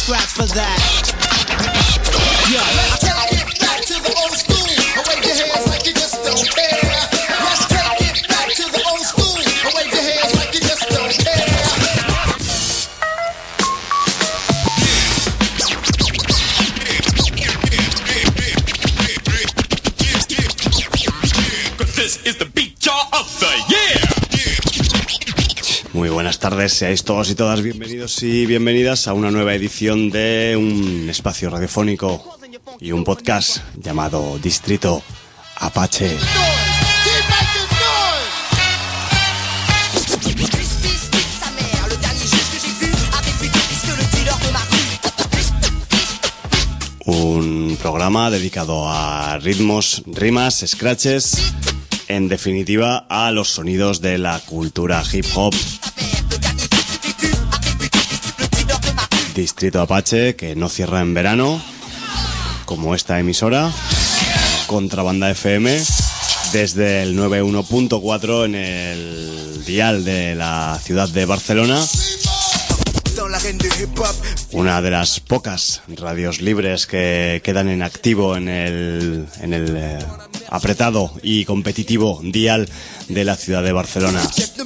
scratch for that. Yeah. Let's take it back to the old school. Wave your hands like you just don't care. Let's take it back to the old school. Wave your hands like you just don't care. This is the beat jar of the year. Muy buenas tardes, seáis todos y todas bienvenidos y bienvenidas a una nueva edición de un espacio radiofónico y un podcast llamado Distrito Apache. Un programa dedicado a ritmos, rimas, scratches, en definitiva a los sonidos de la cultura hip hop. Distrito Apache, que no cierra en verano, como esta emisora, Contrabanda FM, desde el 91.4 en el dial de la ciudad de Barcelona. Una de las pocas radios libres que quedan en activo en el apretado y competitivo dial de la ciudad de Barcelona.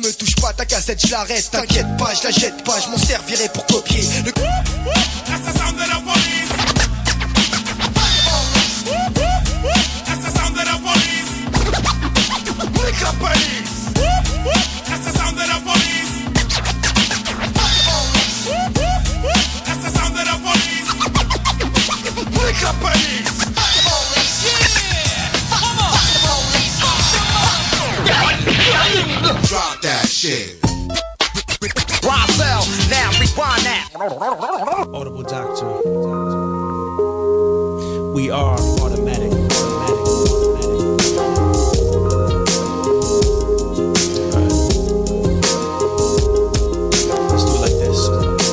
Drop that shit. Roswell, now rewind that. Audible Doctor. We are automatic. Let's do it like this.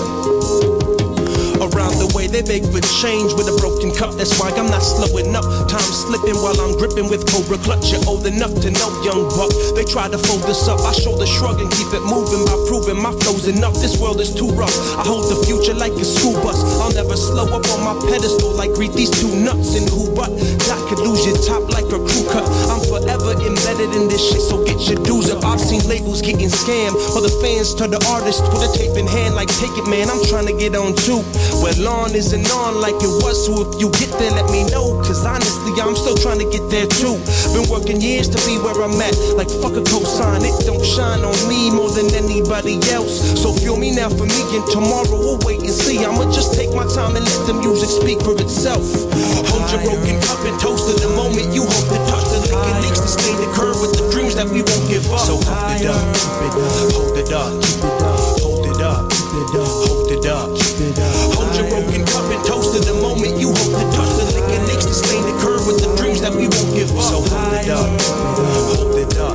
Around the way they beg for change with a broken cup. That's why I'm not slowing up. Time slipping while I'm gripping with Cobra Clutch. You're old enough to know, young buck. They try to fold us up. I shoulder shrug and keep it moving by proving my flow's enough. This world is too rough. I hold the future like a school bus. I'll never slow up on my pedestal like greet these two nuts and who but God could lose your top like a crew cut. I'm forever embedded in this shit, so get your dues up. I've seen labels getting scammed, or the fans turn the artist with a tape in hand like take it man, I'm trying to get on too. Well, on isn't on like it was, so if you get there, let me know. Cause honestly, I'm still trying to get there too. Been working years to be where I'm at. Like fuck a cosign, it don't shine on me more than anybody else. So feel me now for me, and tomorrow we'll wait and see. I'ma just take my time and let the music speak for itself. Hold your broken cup and toast to the moment you hope to touch. The liquor leaks to stain the curve with the dreams that we won't give up. So hold it up, hold it up, hold it up, hold it up. Hold your broken cup and toast to the moment you hope to touch. The liquor leaks to stain the curve with the dreams that we won't give up. So hold it up, hold it up,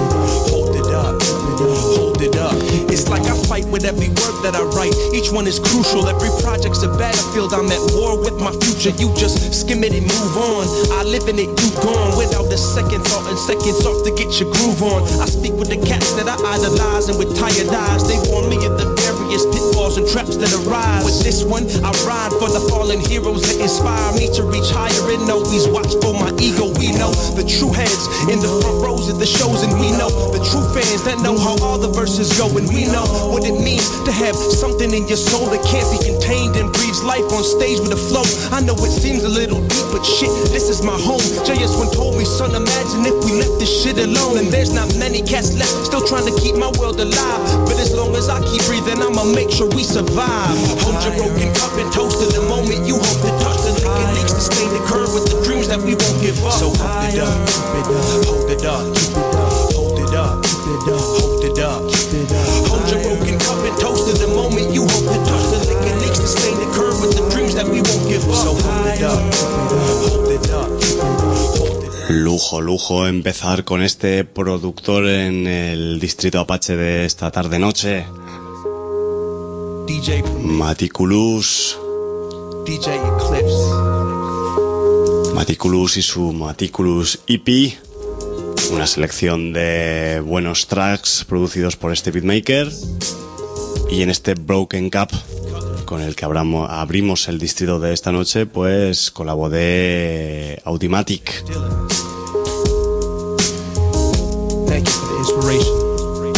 hold it up, hold it up. It's like I fight with every word that I write. Each one is crucial. Every project's a battlefield. I'm at war with my future. You just skim it and move on. I live in it, you gone. Without a second thought and seconds off to get your groove on. I speak with the cats that I idolize, and with tired eyes they warn me of the various pitfalls and traps that arise. With this one, I ride for the fallen heroes that inspire me to reach higher and always watch for my ego. We know the true heads in the front rows of the shows, and we know the true fans that know how all the verses go. And we know what it means to have something in your soul that can't be contained and breathes life on stage with a flow. I know it seems a little deep, but shit, this is my home. JS1 told me, son, imagine if we left this shit alone. And there's not many cats left still trying to keep my world alive. But as long as I keep breathing, I'ma make sure we survive. Hold your broken cup and toast to the moment you hope to touch. The liquor leaks to stain the curve with the dreams that we won't give up. So hold it up, hold it up, hold it up, hold it up. Hold your broken cup and toast to the moment you hope to touch. The liquor leaks to stain the curve with the dreams that we won't give up. So hold it up, hold it up, hold it up. Lujo empezar con este productor en el Distrito Apache de esta tarde-noche. Maticulous. DJ Eclipse. Maticulous y su Maticulous EP. Una selección de buenos tracks producidos por este beatmaker. Y en este Broken Cup con el que abrimos el distrito de esta noche, pues con la voz de Audimatic. Thank you for the inspiration.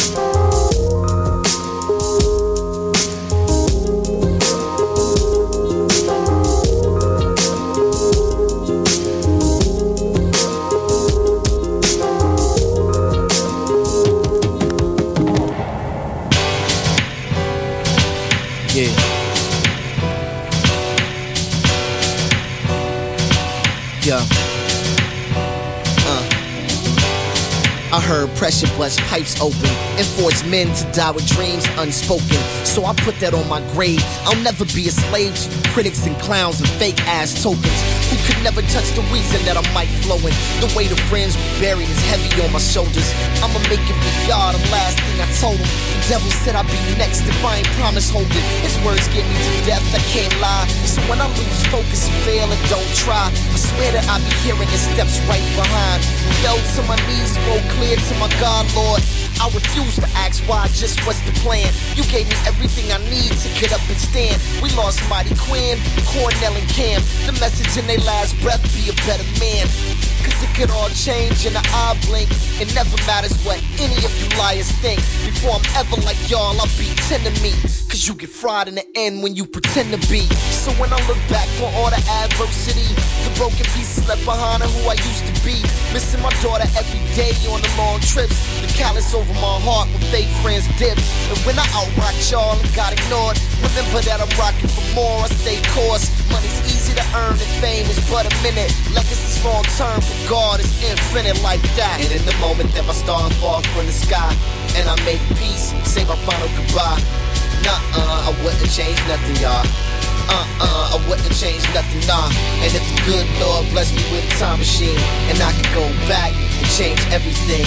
I heard pressure bust pipes open and forced men to die with dreams unspoken. So I put that on my grave. I'll never be a slave to you critics and clowns and fake ass tokens who could never touch the reason that I'm mic flowing. The weight of friends we buried is heavy on my shoulders. I'ma make it for y'all, the last thing I told him. The devil said I'd be next if I ain't promise holding. His words get me to death, I can't lie. So when I lose focus and fail and don't try, I swear that I be hearing his steps right behind. Fell to my knees, roll clear to my God, Lord. I refuse to ask why, just what's the plan? You gave me everything I need to get up and stand. We lost Mighty Quinn, Cornell and Cam. The message in their last breath, be a better man. Cause it could all change in an eye blink. It never matters what any of you liars think. Before I'm ever like y'all, I'll be 10 to me. Cause you get fried in the end when you pretend to be. So when I look back on all the adversity, the broken pieces left behind are who I used to be. Missing my daughter every day on the long trips. The callous over my heart when fake friends dip. And when I outrock y'all and got ignored, remember that I'm rocking for more, I stay course. Money's easy to earn and fame is but a minute. Legacy's long term, but God is infinite like that. And in the moment that my star fall from the sky, and I make peace, say my final goodbye. I wouldn't change nothing, y'all. I wouldn't change nothing, nah. And if the good Lord bless me with a time machine, and I could go back and change everything,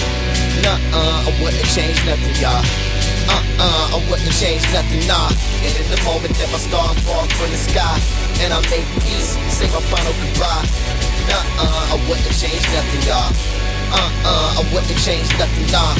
I wouldn't change nothing, y'all. I wouldn't change nothing, nah. And in the moment that my star fall from the sky, and I make peace, say my final goodbye. I wouldn't change nothing, y'all. I wouldn't change nothing, nah.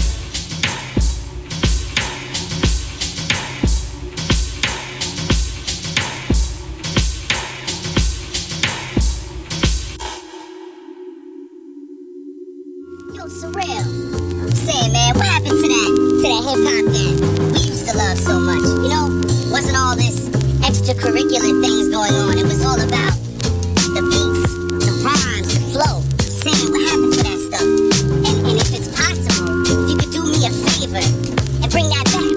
Surreal. I'm saying, man, what happened to that hip-hop that we used to love so much? You know, wasn't all this extracurricular things going on. It was all about the beats, the rhymes, the flow. I'm saying, what happened to that stuff? And if it's possible, if you could do me a favor and bring that back.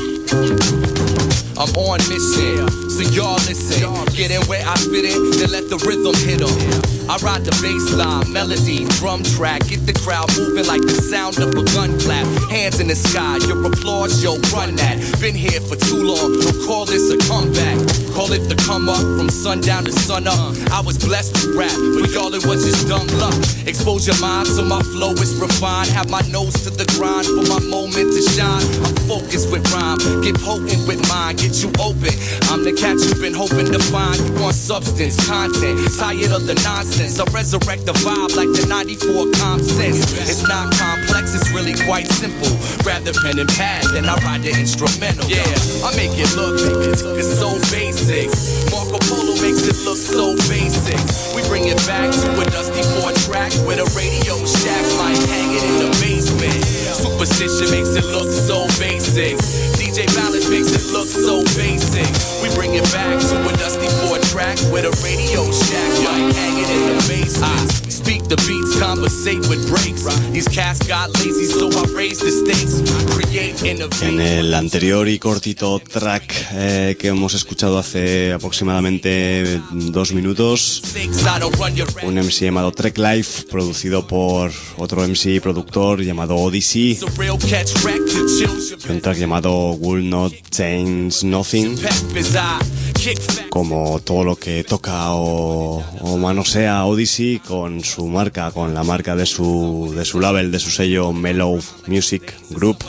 I'm on mission, so y'all listen. Get in where I fit in, then let the rhythm hit 'em. I ride the bass line, melody, drum track. Get the crowd moving like the sound of a gun clap. Hands in the sky, your applause, yo, run that. Been here for too long, don't call this a comeback. Call it the come up, from sundown to sun up. I was blessed to rap, but y'all it was just dumb luck. Expose your mind so my flow is refined. Have my nose to the grind for my moment to shine. I'm focused with rhyme, get potent with mine, get you open. I'm the cat you've been hoping to find. You want substance, content, tired of the nonsense. I resurrect the vibe like the 94 comp sense. It's not complex, it's really quite simple. Grab the pen and pad, then I ride the instrumental. Yeah, I make it look, it's so basic. Marco Polo makes it look so basic. We bring it back to a dusty 4-track with a Radio Shack like hanging in the basement. Superstition makes it look so basic. DJ Ballard makes it look so basic. We bring it back to a dusty 4-track with a Radio Shack like hanging in the basement. Speak the beats, conversate with breaks. These cats got lazy, so I raise the stakes. Create innovation. En el anterior y cortito track que hemos escuchado hace aproximadamente 2 minutos, un MC llamado Trek Life, producido por otro MC y productor llamado Odyssey, un track llamado Will Not Change Nothing. Como todo lo que toca o manosea Odyssey con su marca, con la marca de su label, de su sello Mellow Music Group.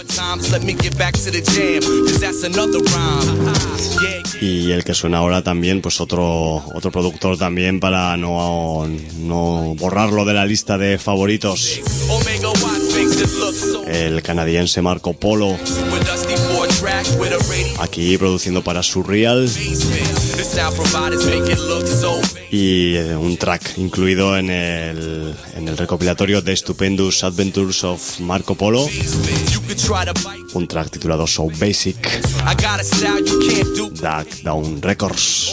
Y el que suena ahora también, pues otro productor también, para no borrarlo de la lista de favoritos. El canadiense Marco Polo. aquí produciendo para Surreal, y un track incluido en el recopilatorio The Stupendous Adventures of Marco Polo, un track titulado So Basic, Duck Down Records.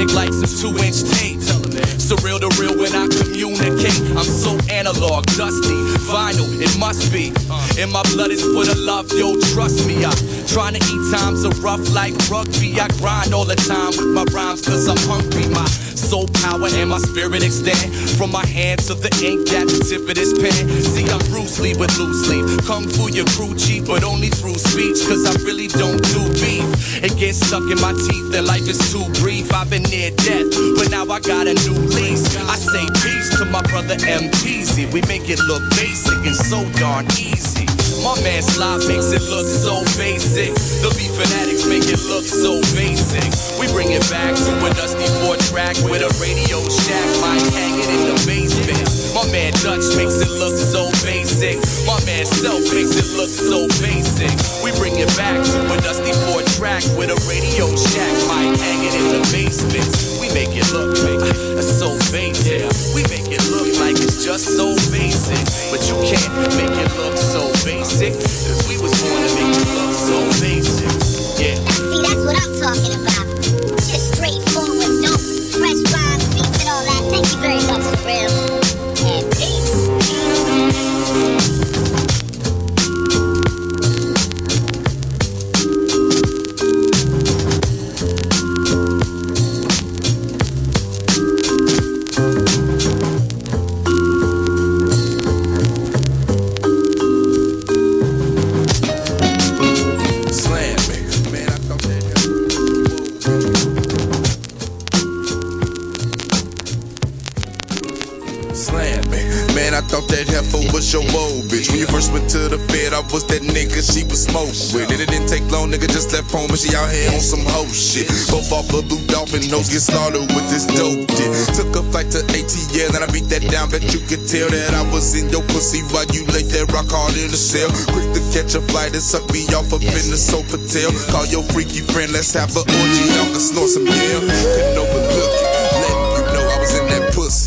Surreal to real when I communicate. I'm so analog, dusty, vinyl, it must be. In my blood is for the love, yo, trust me. I'm trying to eat times are rough like rugby. I grind all the time with my rhymes cause I'm hungry. My soul power and my spirit extend from my hand to the ink at the tip of this pen. See, I'm Bruce Lee with loose leaf. Kung Fu your crew cheap, but only through speech cause I really don't do beef. It gets stuck in my teeth and life is too brief. I've been near death, but now I got a new lease. I say peace to my brother MPZ. We make it look basic and so darn easy. My man Slop makes it look so basic. The beat fanatics make it look so basic. We bring it back to a dusty 4-track with a Radio Shack mic hanging in the basement. My man Dutch makes it look so basic. My man Self makes it look so basic. We bring it back to a dusty 4-track with a Radio Shack mic hanging in the basement. We make it look so basic. We make it look like it's just so basic. But you can't make it look so basic, cause we was born to make it look so basic. Yeah. See, that's what I'm talking about. Just straightforward, dope, fresh rhymes, beats and all that. Thank you very much, Surreal. And peace. Your old bitch. When you first went to the Fed, I was that nigga she was smoking with. And it didn't take long, nigga just left home and she out here on some hoe shit. Both off a blue dolphin, nose get started with this dope dick. Took a flight to ATL and I beat that down, bet you could tell that I was in your pussy while you lay there rock hard in the cell. Quick to catch a flight and suck me off up in the sofa tail. Call your freaky friend, let's have an orgy, y'all can snort some yell. Couldn't overlook it, letting you know I was in that pussy.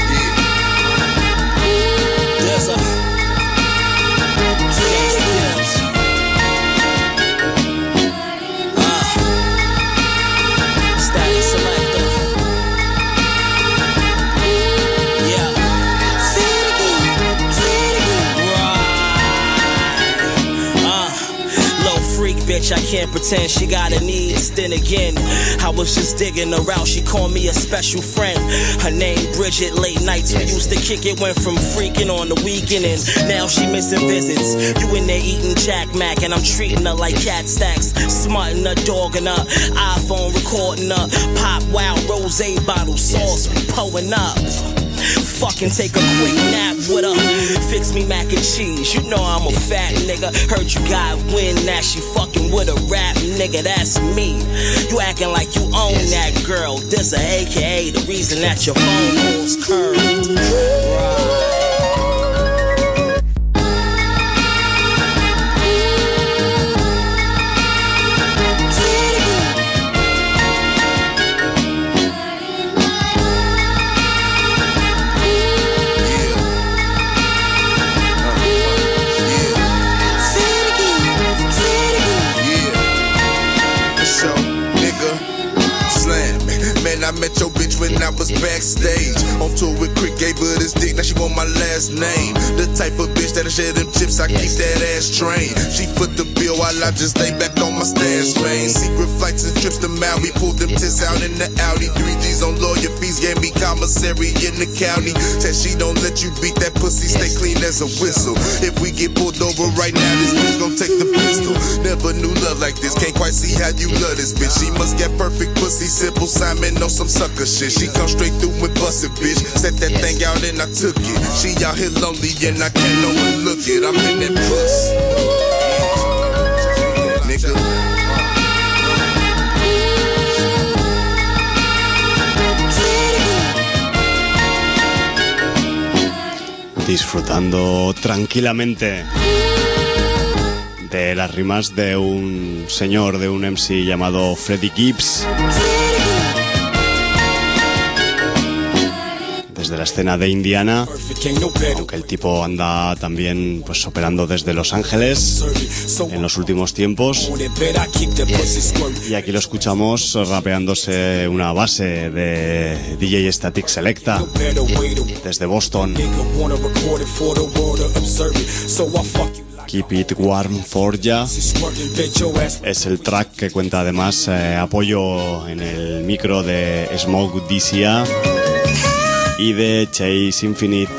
Bitch, I can't pretend she got a needs. Then again, I was just digging her out. She called me a special friend. Her name Bridget. Late nights we used to kick it. Went from freaking on the weekend and now she missing visits. You in there eating Jack Mac and I'm treating her like cat stacks. Smarting her, dogging her, iPhone recording her. Pop wild rosé bottle sauce, we pulling up. Fucking take a quick nap with her. Fix me mac and cheese. You know I'm a fat nigga. Heard you got wind. Now she fucking with a rap nigga. That's me. You acting like you own that girl. This a AKA the reason that your phone calls curved. Right. I met your bitch when I was backstage. On tour with Crick, gave her this dick, now she want my last name. The type of bitch that'll share them chips, I keep that ass trained. She foot the bill while I just lay back on my stash vein. Secret flights and trips to Maui, pulled them tits out in the Audi. 3Gs on lawyer fees, gave me commissary in the county. Said she don't let you beat that pussy, stay clean as a whistle. If we get pulled over right now, this bitch gon' take the pistol. Never knew love like this, can't quite see how you love this bitch. She must get perfect pussy, simple Simon, no some sucker shit. She come straight through and bust it, bitch. Set that thing out and I took it. She out here lonely and I can't overlook it. I'm in that puss, nigga. Disfrutando tranquilamente de las rimas de un señor, de un MC llamado Freddie Gibbs, desde la escena de Indiana, aunque el tipo anda también pues operando desde Los Ángeles en los últimos tiempos, y aquí lo escuchamos rapeándose una base de DJ Static Selecta desde Boston. Keep It Warm for Ya es el track que cuenta además apoyo en el micro de Smoke DCA y de Chase Infinite.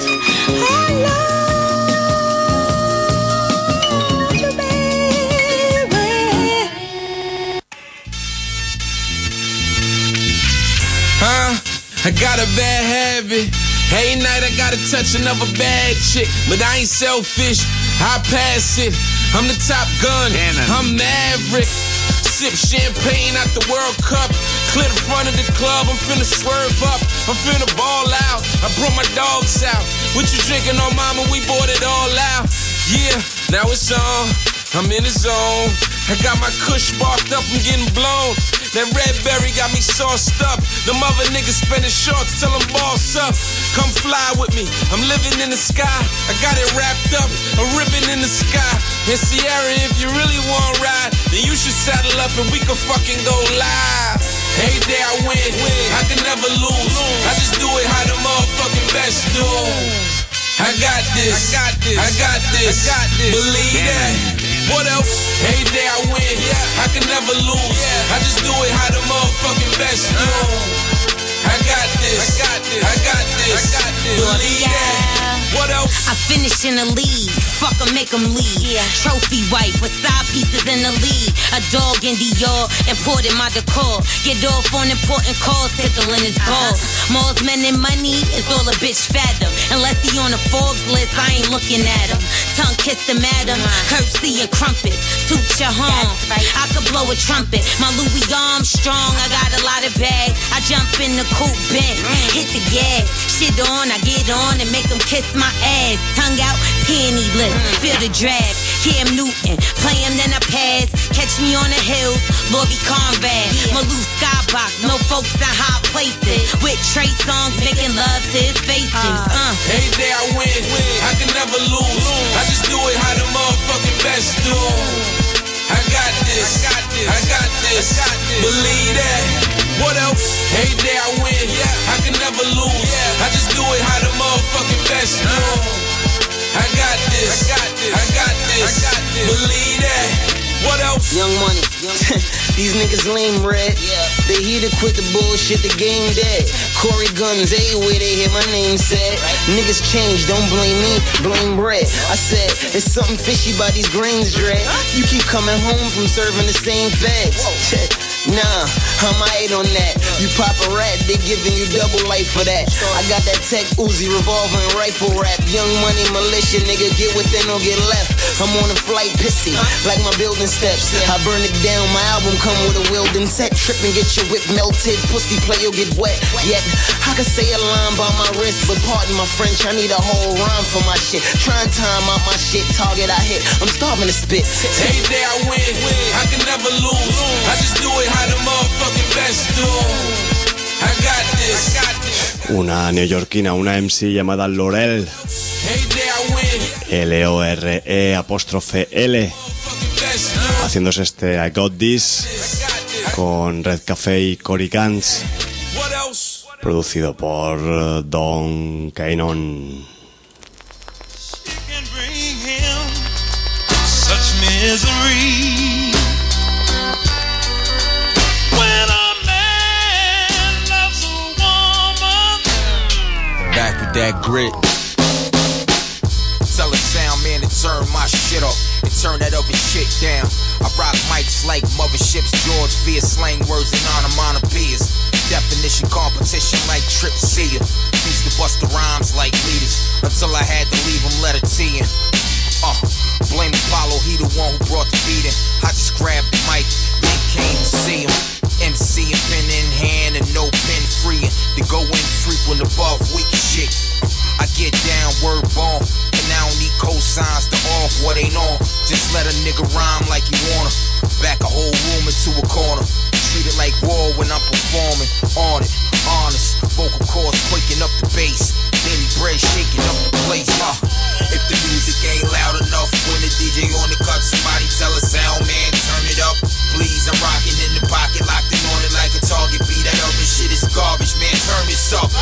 I got a bad habit. Every night I gotta touch another bad chick, but I ain't selfish. I pass it. I'm the top gun. I'm Maverick. Sip champagne at the World Cup. Clear the front of the club. I'm finna swerve up. I'm finna ball out. I brought my dogs out. What you drinking on, mama? We bought it all out. Yeah, now it's on. I'm in the zone. I got my kush sparked up. I'm getting blown. That red berry got me sauced up. Them other niggas spending shorts, tell them boss up. Come fly with me, I'm living in the sky. I got it wrapped up, a ribbon in the sky. And Sierra, if you really want to ride, then you should saddle up and we can fucking go live. Every day I win, I can never lose. I just do it how the motherfucking best do. I got this, I got this, believe that. What else? Every day I win, I can never lose. I just do it how the motherfucking best do. I got this, I got this, believe that. What else? I finish in the lead, fuck 'em, make 'em leave. Trophy wife with side pieces in the lead. A dog in Dior, imported my decor. Get off on important calls, tickling his balls. Malls, men and money, it's all a bitch fathom. Unless he on the Forbes list, I ain't looking at him. Tongue kiss the madam, curtsy and crumpet. Toot your horn, I could blow a trumpet. My Louis Armstrong, I got a lot of bag. I jump in the coupe, bent, hit the gas. Shit on, I get on and make them kiss my ass. Tongue out, penny lip, feel the drag. Cam Newton, play him then I pass. Catch me on the hills, Lobby Combat. Malou Skybox, no folks in high places. With Trey songs, making love to his faces. Every day I win, I can never lose. I just do it how the motherfucking best do. I got this, I got this, believe that. What else? Every day I win, I can never lose. I just do it how the motherfucking best do. I got this, I got this, believe that. What else? Young Money. These niggas lame, red. They here to quit the bullshit, the game dead. Corey Guns, everywhere they hear my name said. Niggas change, don't blame me, blame Red. I said, there's something fishy by these grains, Dre. You keep coming home from serving the same feds. Nah, I'm aight on that. You pop a rat, they giving you double life for that. I got that Tech Uzi revolver and rifle rap. Young Money militia, nigga, get within or get left. I'm on a flight pissy, like my building steps. I burn it down, my album come with a Wilden set. Trip and get your whip melted, pussy play you'll get wet. Yet, I could say a line by my wrist, but pardon my French, I need a whole rhyme for my shit. Try and time out my shit, target I hit, I'm starving to spit. Every day I win, I can never lose. I just do it how the motherfucking best do. I got this. Una neoyorquina, una MC llamada Lorel. L-O-R-E'-L. Haciéndose este I Got This con Red Café y Cory Gunz, producido por Don Cannon. Such misery when a man loves a woman. Back with that grit. Tell a sound man to turn my shit up and turn that other shit down. I rock mics like motherships, George Fierce, slang words and onomatopoeias. Definition competition like Trip Seer. Used to bust the rhymes like leaders until I had to leave them letter T-ing. Blame Apollo, he the one who brought the beating. I just grabbed the mic, then came to see him. MC and pen in hand and no pen freeing. To go in frequent above weak shit. I get down, word bomb, and I don't need cosigns to off what ain't on. Just let a nigga rhyme like he wanna. Back a whole room into a corner. Treat it like war when I'm performing. On it, honest. Vocal cords quaking up the bass. Daily bread shaking up the place. If the music ain't loud enough, when the DJ on the cut, somebody tell a sound man, turn it up. Please, I'm rocking in the pocket, locked in on it like a target. Beat that other shit is garbage, man. Turn this up.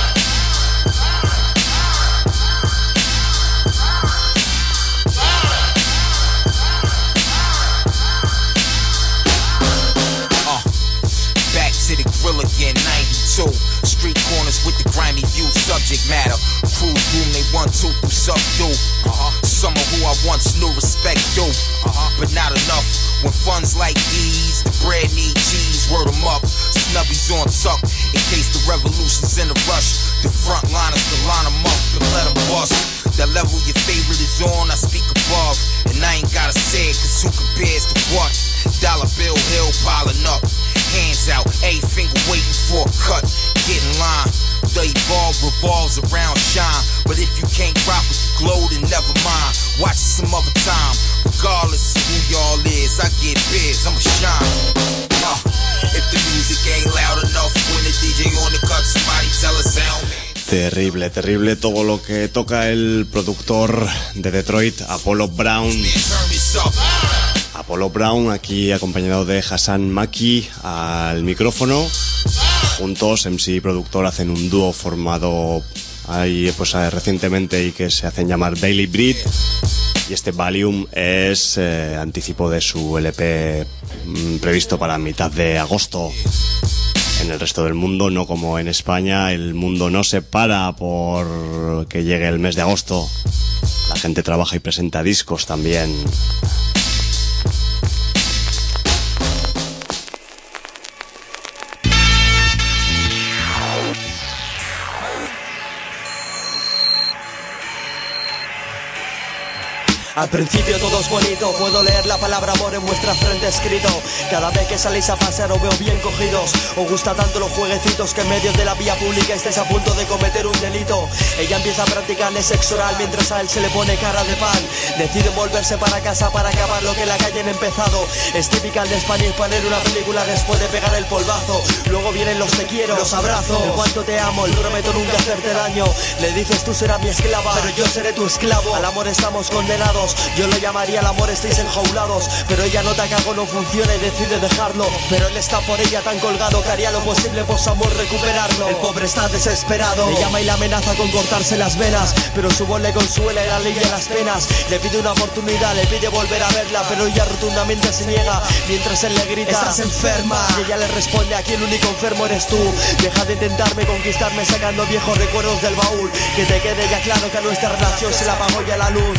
Back to the grill again, 92. Street corners with the grimy view, subject matter. Cruise room, they 1, 2 through subdue. Some of who I once knew respect do, but not enough. When funds like these, the bread need cheese, word them up. Snubbies on tuck, in case the revolution's in a rush. The front liners to line them up and let them bust. That level your favorite is on, I speak above. And I ain't gotta say it, cause who compares to what? Dollar bill hill piling up. Hands out, a finger waiting for a cut. Get in line. The evolve revolves around shine. But if you can't rock with the glow, then never mind. Watch it some other time. Regardless of who y'all is, I get biz, I'ma shine. If the music ain't loud enough, when the DJ on the cut, somebody tell a sound man. Terrible, terrible todo lo que toca el productor de Detroit, Apollo Brown. Apollo Brown aquí acompañado de Hassan Maki al micrófono. Juntos, MC y productor, hacen un dúo formado ahí pues recientemente y que se hacen llamar Daily Breed. Y este Valium es anticipo de su LP previsto para mitad de agosto. En el resto del mundo, no como en España, el mundo no se para por que llegue el mes de agosto. La gente trabaja y presenta discos también. Al principio todo es bonito, puedo leer la palabra amor en vuestra frente escrito. Cada vez que salís a pasear os veo bien cogidos. Os gusta tanto los jueguecitos que en medio de la vía pública estáis a punto de cometer un delito. Ella empieza a practicarle sexo oral mientras a él se le pone cara de pan. Decide volverse para casa para acabar lo que en la calle han empezado. Es típica de Spanish poner una película después de pegar el polvazo. Luego vienen los te quiero, los abrazos, el cuánto te amo, el prometo nunca hacerte daño. Le dices tú serás mi esclava, pero yo seré tu esclavo. Al amor estamos condenados. Yo lo llamaría al amor estáis enjaulados. Pero ella nota que algo no funciona y decide dejarlo. Pero él está por ella tan colgado que haría lo posible por su amor recuperarlo. El pobre está desesperado, le llama y la amenaza con cortarse las venas. Pero su voz le consuela y la alivia las penas. Le pide una oportunidad, le pide volver a verla. Pero ella rotundamente se niega mientras él le grita: estás enferma. Y ella le responde: aquí el único enfermo eres tú. Deja de intentarme conquistarme sacando viejos recuerdos del baúl. Que te quede ya claro que a nuestra relación se la apagó ya la luz.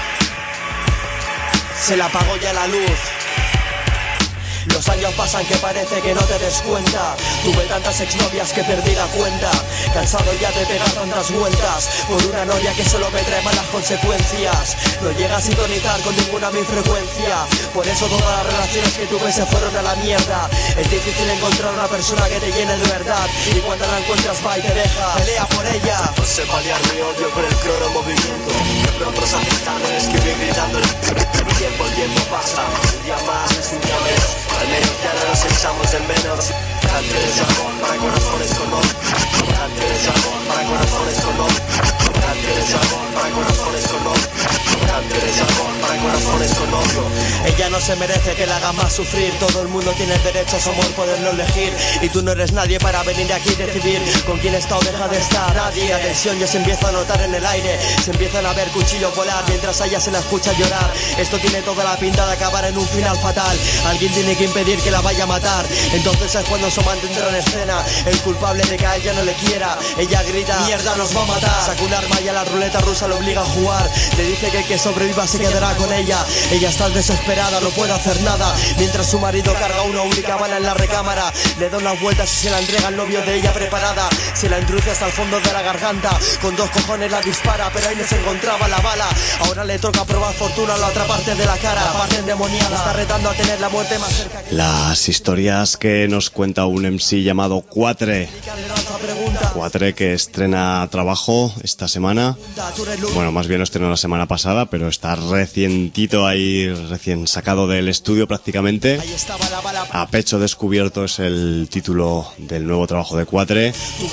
Se la apagó ya la luz. Los años pasan que parece que no te des cuenta. Tuve tantas exnovias que perdí la cuenta. Cansado ya de pegar tantas vueltas por una novia que solo me trae malas consecuencias. No llega a sintonizar con ninguna mi frecuencia. Por eso todas las relaciones que tuve se fueron a la mierda. Es difícil encontrar una persona que te llene de verdad. Y cuando la encuentras va y te deja. Pelea por ella. No sé paliar mi odio con el cloro movimiento. Otros afectados escribir gritando. El tiempo pasa. Un día más es un día menos. Al menos ya no nos echamos de menos. Canciones de amor para corazones con odio. Canciones de amor para corazones con odio. Canciones de amor para corazones con odio. Canciones de amor para corazones con odio. Ella no se merece que la haga más sufrir. Todo el mundo tiene derecho a su amor, poderlo elegir. Y tú no eres nadie para venir aquí y decidir con quién está o deja de estar. Nadie. La tensión ya se empieza a notar en el aire. Se empiezan a ver cuchillos volar mientras a ella se la escucha llorar. Esto tiene toda la pinta de acabar en un final fatal. Alguien tiene que impedir que la vaya a matar. Entonces es cuando su amante entra en escena. El culpable de que a ella no le quiera. Ella grita: mierda, nos va a matar. Saca un arma y a la ruleta rusa lo obliga a jugar. Le dice que el que sobreviva se quedará con ella. Ella está desesperada, no puede hacer nada. Mientras su marido carga una única bala en la recámara. Le da unas vueltas y se la entrega al novio de ella preparada. Se la introduce hasta el fondo de la garganta. Con dos cojones la dispara, pero ahí no se encontraba la bala. Ahora le toca probar fortuna a la otra parte de la cara. La parte endemoniada está retando a tener la muerte más cerca. Las historias que nos cuenta un MC llamado Quatre Cuatre, que estrena trabajo esta semana. Bueno, más bien lo estrenó la semana pasada, pero está recientito ahí, recién sacado del estudio prácticamente. A pecho descubierto es el título del nuevo trabajo de Cuatre.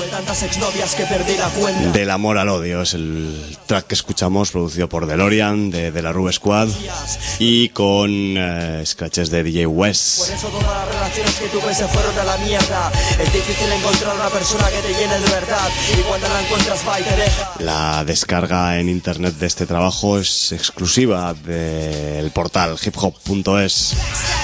Del amor al odio es el track que escuchamos, producido por DeLorean de la Rube Squad y con scratches de DJ West. Por eso todas las relaciones que tuve se fueron a la mierda. Es difícil encontrar una persona que te llene de verdad, y cuando la encuentras va y te deja. La descarga en internet de este trabajo es exclusiva del portal hiphop.es.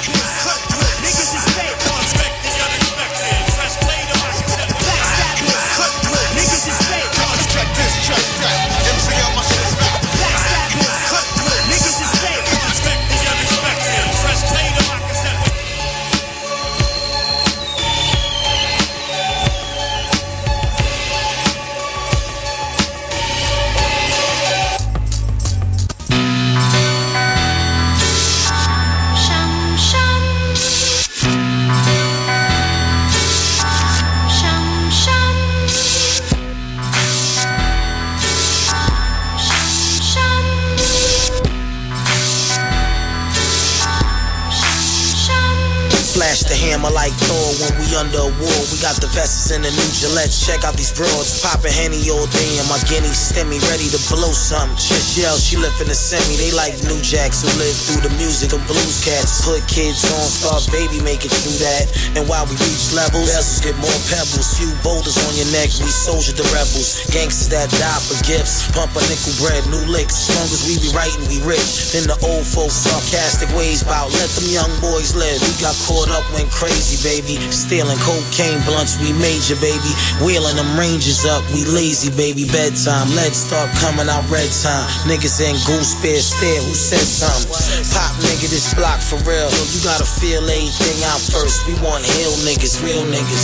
Flash the hammer like Thor when we under a war. We got the vests and the new Gillettes. Check out these broads. Poppin' Henny all day and my guinea stemmy. Ready to blow something. Just yell, she live in the semi. They like new jacks who live through the music of blues cats. Put kids on, start baby, make it through that. And while we reach levels, bezels get more pebbles. Few boulders on your neck, we soldier the rebels. Gangsters that die for gifts. Pump a nickel bread, new licks. As long as we be writing, we rich. Then the old folks sarcastic ways bout let them young boys live. We got caught up, went crazy, baby. Stealing cocaine blunts, we major, baby. Wheeling them ranges up, we lazy, baby. Bedtime, lead start coming out red time. Niggas in goose bear stare, who said something? Pop nigga, this block for real. You gotta feel everything out first. We want hill niggas, real niggas.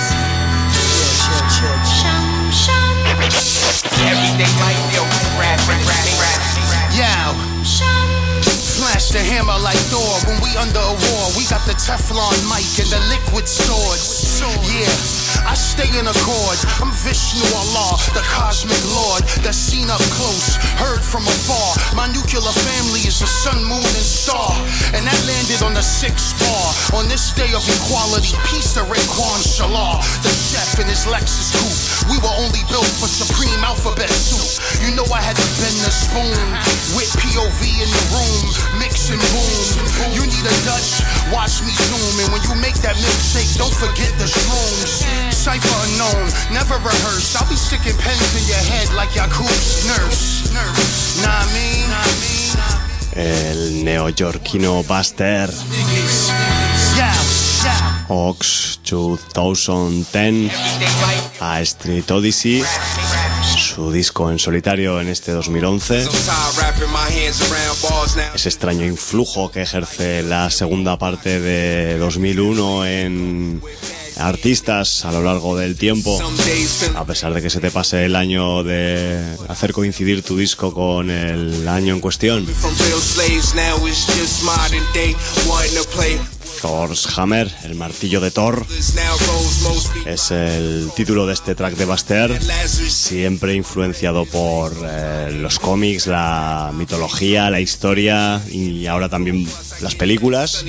Everyday life, yo, rap. Flash the hammer like Thor when we under a war. We got the Teflon mic and the liquid swords. Yeah, I stay in accord. I'm Vishnu Allah, the cosmic lord, that's seen up close, heard from afar. My nuclear family is the sun, moon, and star, and that landed on the 6th bar. On this day of equality, peace to Raekwon Shalar, the chef in his Lexus coupe. We were only built for supreme alphabet soup. You know I had to bend the spoon with POV in the room, mix and boom. You need a Dutch, watch me zoom. And when you make that milkshake, don't forget the shrooms. Cypher unknown, never rehearsed. I'll be sticking pens in your head like Yakub's nurse. Nah, me. El neoyorquino Buster. Ox 2010 a Street Odyssey, su disco en solitario en este 2011. Ese extraño influjo que ejerce la segunda parte de 2001 en artistas a lo largo del tiempo, a pesar de que se te pase el año de hacer coincidir tu disco con el año en cuestión. Thor's Hammer, el martillo de Thor, es el título de este track de Buster, siempre influenciado por los cómics, la mitología, la historia y ahora también las películas.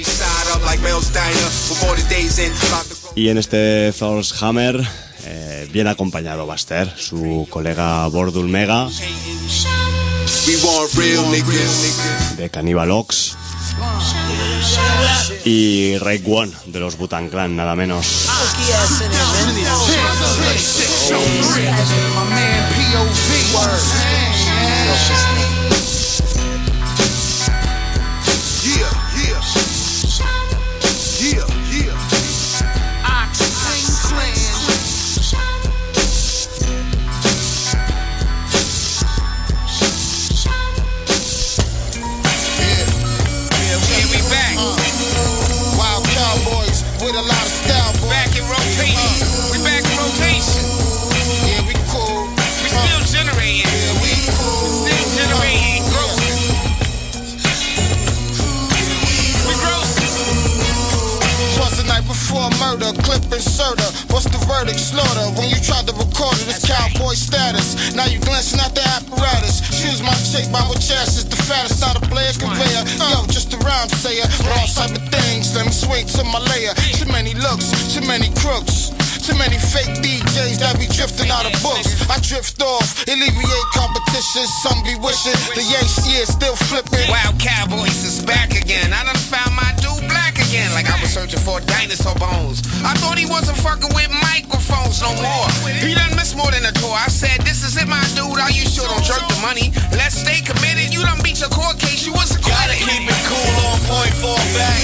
Y en este Thor's Hammer viene acompañado Buster, su colega Bordul Mega de Cannibal Ox y Raekwon de los Wu-Tang Clan, nada menos. for a murder, clip inserter. What's the verdict? Slaughter. When you tried to record it, it's cowboy status. Now you glancing at the apparatus. Choose my chick by what chest is the fattest out of Blair conveyor. Yo, just a rhyme sayer. All type of things. Let me swing to my layer. Too many looks, too many crooks. Too many fake DJs that be drifting out of books. I drift off, alleviate competition. Some be wishing the Yanks, yeah, still flipping. Wild Cowboys is back again. I done found my dude black again. Like I was searching for dinosaur bones. I thought he wasn't fucking with microphones no more. He done missed more than a tour. I said, this is it, my dude. Are you sure? Don't jerk the money. Let's stay committed. You done beat your court case. You was a gotta keep it cool on point, fall back.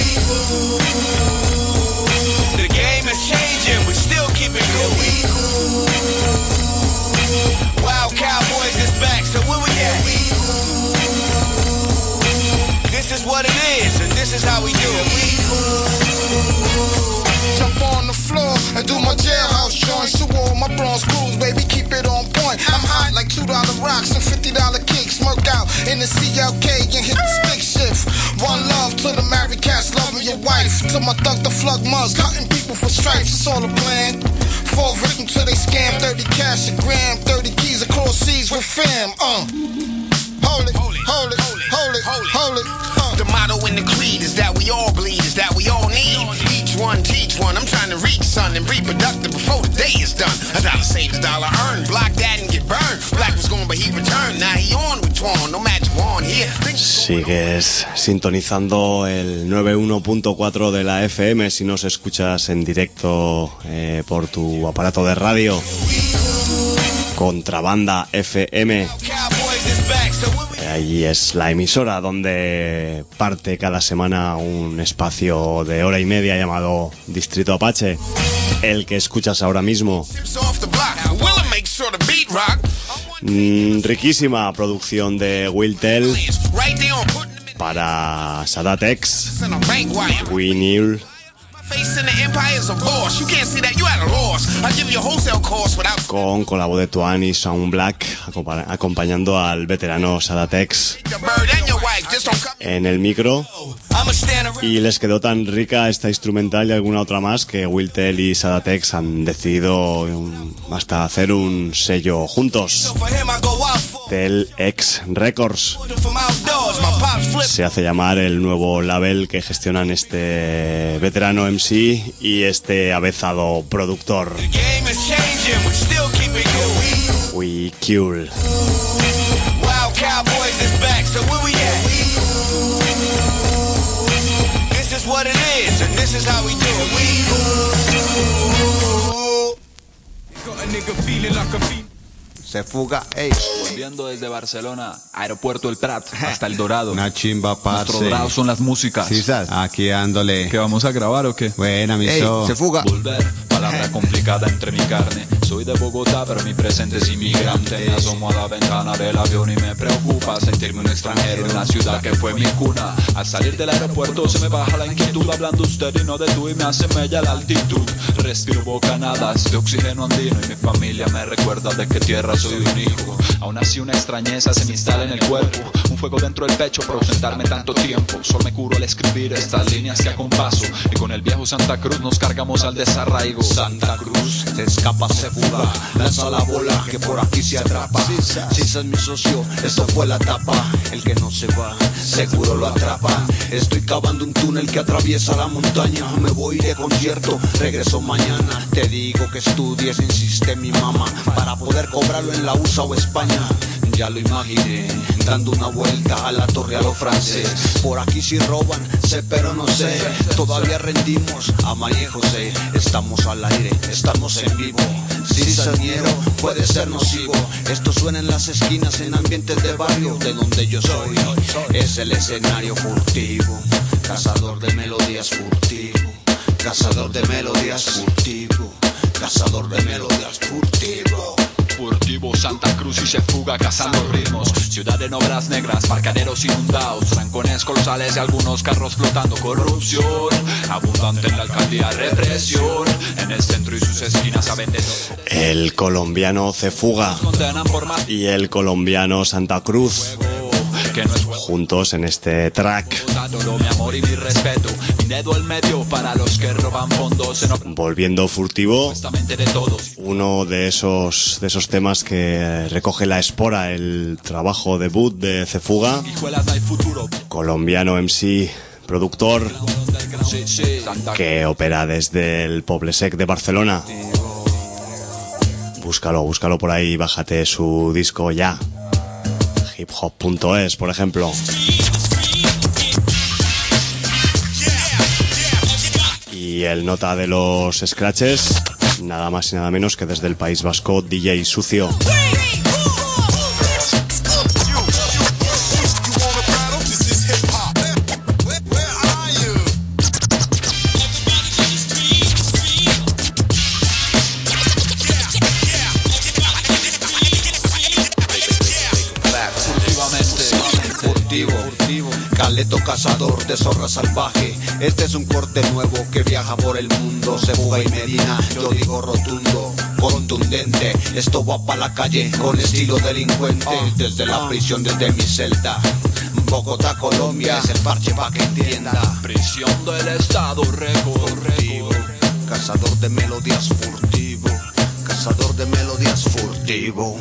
The game is changing, we still keep it cool. Wild Cowboys is back, so where we at? This is what it is, and this is how we do it. Jump on the floor and do my jailhouse joints. To all my bronze crews, baby, keep it on point. I'm hot like $2 rocks and $50 kicks. Smirk out in the CLK and hit the stick shift. One love to the married cats, loving your wife. To my thug the flug mugs, cutting people for stripes. It's all a plan. Fall victim till they scam 30 cash a gram, 30 keys across seas with fam. Hold it, hold it, hold it, hold it, hold it. The motto in the creed is that we all bleed, is that we all need. Each one teach one. I'm trying to reach son and be productive before the day is done. A dollar saved, a dollar earned. Block that and get burned. Black was gone but he returned. Now he on with Twan. No magic wand here. Sigues sintonizando el 91.4 de la FM si nos escuchas en directo por tu aparato de radio. Contrabanda FM. Allí es la emisora donde parte cada semana un espacio de hora y media llamado Distrito Apache, el que escuchas ahora mismo. Riquísima producción de Will Tell para Sadat X, Winnie. Con colabo de Twan y Sound Black acompañando al veterano Sadat X en el micro. Y les quedó tan rica esta instrumental y alguna otra más que Will Tell y Sadat X han decidido hasta hacer un sello juntos, Tell X Records. Se hace llamar el nuevo label que gestionan este veterano MC y este avezado productor. We Cool. Wild Cowboys is back, so where we at? This is what it is, and this is how we do it. Got a nigga feeling like a feet. Se fuga, ey. Volviendo desde Barcelona, Aeropuerto El Prat, hasta El Dorado. Una chimba, parce. Nuestro dorado son las músicas. Sí, ¿sabes? Aquí dándole. ¿Qué vamos a grabar o qué? Buena, miso. Se fuga. Volver, palabra complicada entre mi carne. Soy de Bogotá, pero mi presente es inmigrante. Me asomo a la ventana del avión y me preocupa sentirme un extranjero en la ciudad que fue mi cuna. Al salir del aeropuerto se me baja la inquietud, hablando usted y no de tú, y me hace mella la altitud. Respiro bocanadas de oxígeno andino y mi familia me recuerda de qué tierra soy un hijo. Aún así una extrañeza se me instala en el cuerpo, un fuego dentro del pecho por ausentarme tanto tiempo. Solo me curo al escribir estas líneas que acompaso, y con el viejo Santa Cruz nos cargamos al desarraigo. Santa Cruz, se escapa, se fuga, lanza la bola que por aquí se atrapa. Si es mi socio, esto fue la tapa. El que no se va, seguro lo atrapa. Estoy cavando un túnel que atraviesa la montaña. Me voy de concierto, regreso mañana. Te digo que estudies, insiste mi mamá, para poder cobrarlo en la USA o España. Ya lo imaginé, dando una vuelta a la torre a lo francés. Por aquí sí roban, sé pero no sé. Todavía rendimos a María y José. Estamos al aire, estamos en vivo. Cizañero, puede ser nocivo. Esto suena en las esquinas, en ambientes de barrio. De donde yo soy, es el escenario furtivo. Cazador de melodías furtivo. Cazador de melodías furtivo. Cazador de melodías furtivo. Furtivo, Santa Cruz y se fuga cazando ritmos. Ciudad en obras negras, parcaderos inundados, trancones colosales y algunos carros flotando. Corrupción, abundante en la alcaldía, represión. En el centro y sus esquinas saben de todo. El colombiano Cefuga y el colombiano Santa Cruz juntos en este track. Mi amor y mi respeto, sin dedo en medio para los que roban fondos. Volviendo furtivo, De todos. uno de esos temas que recoge La Espora, el trabajo debut de Cefuga, colombiano MC, productor, que opera desde el Poblesec de Barcelona. Búscalo por ahí, bájate su disco ya. hiphop.es, por ejemplo. Y el nota de los scratches, nada más y nada menos que desde el País Vasco, DJ Sucio. Caleto cazador de zorra salvaje. Este es un corte nuevo que viaja por el mundo. Cefuga y Medina, yo digo rotundo, contundente. Esto va pa' la calle con estilo delincuente. Desde la prisión, desde mi celda, Bogotá, Colombia, es el parche pa' que entienda. Prisión del estado, furtivo. Cazador de melodías furtivo. Cazador de melodías furtivo.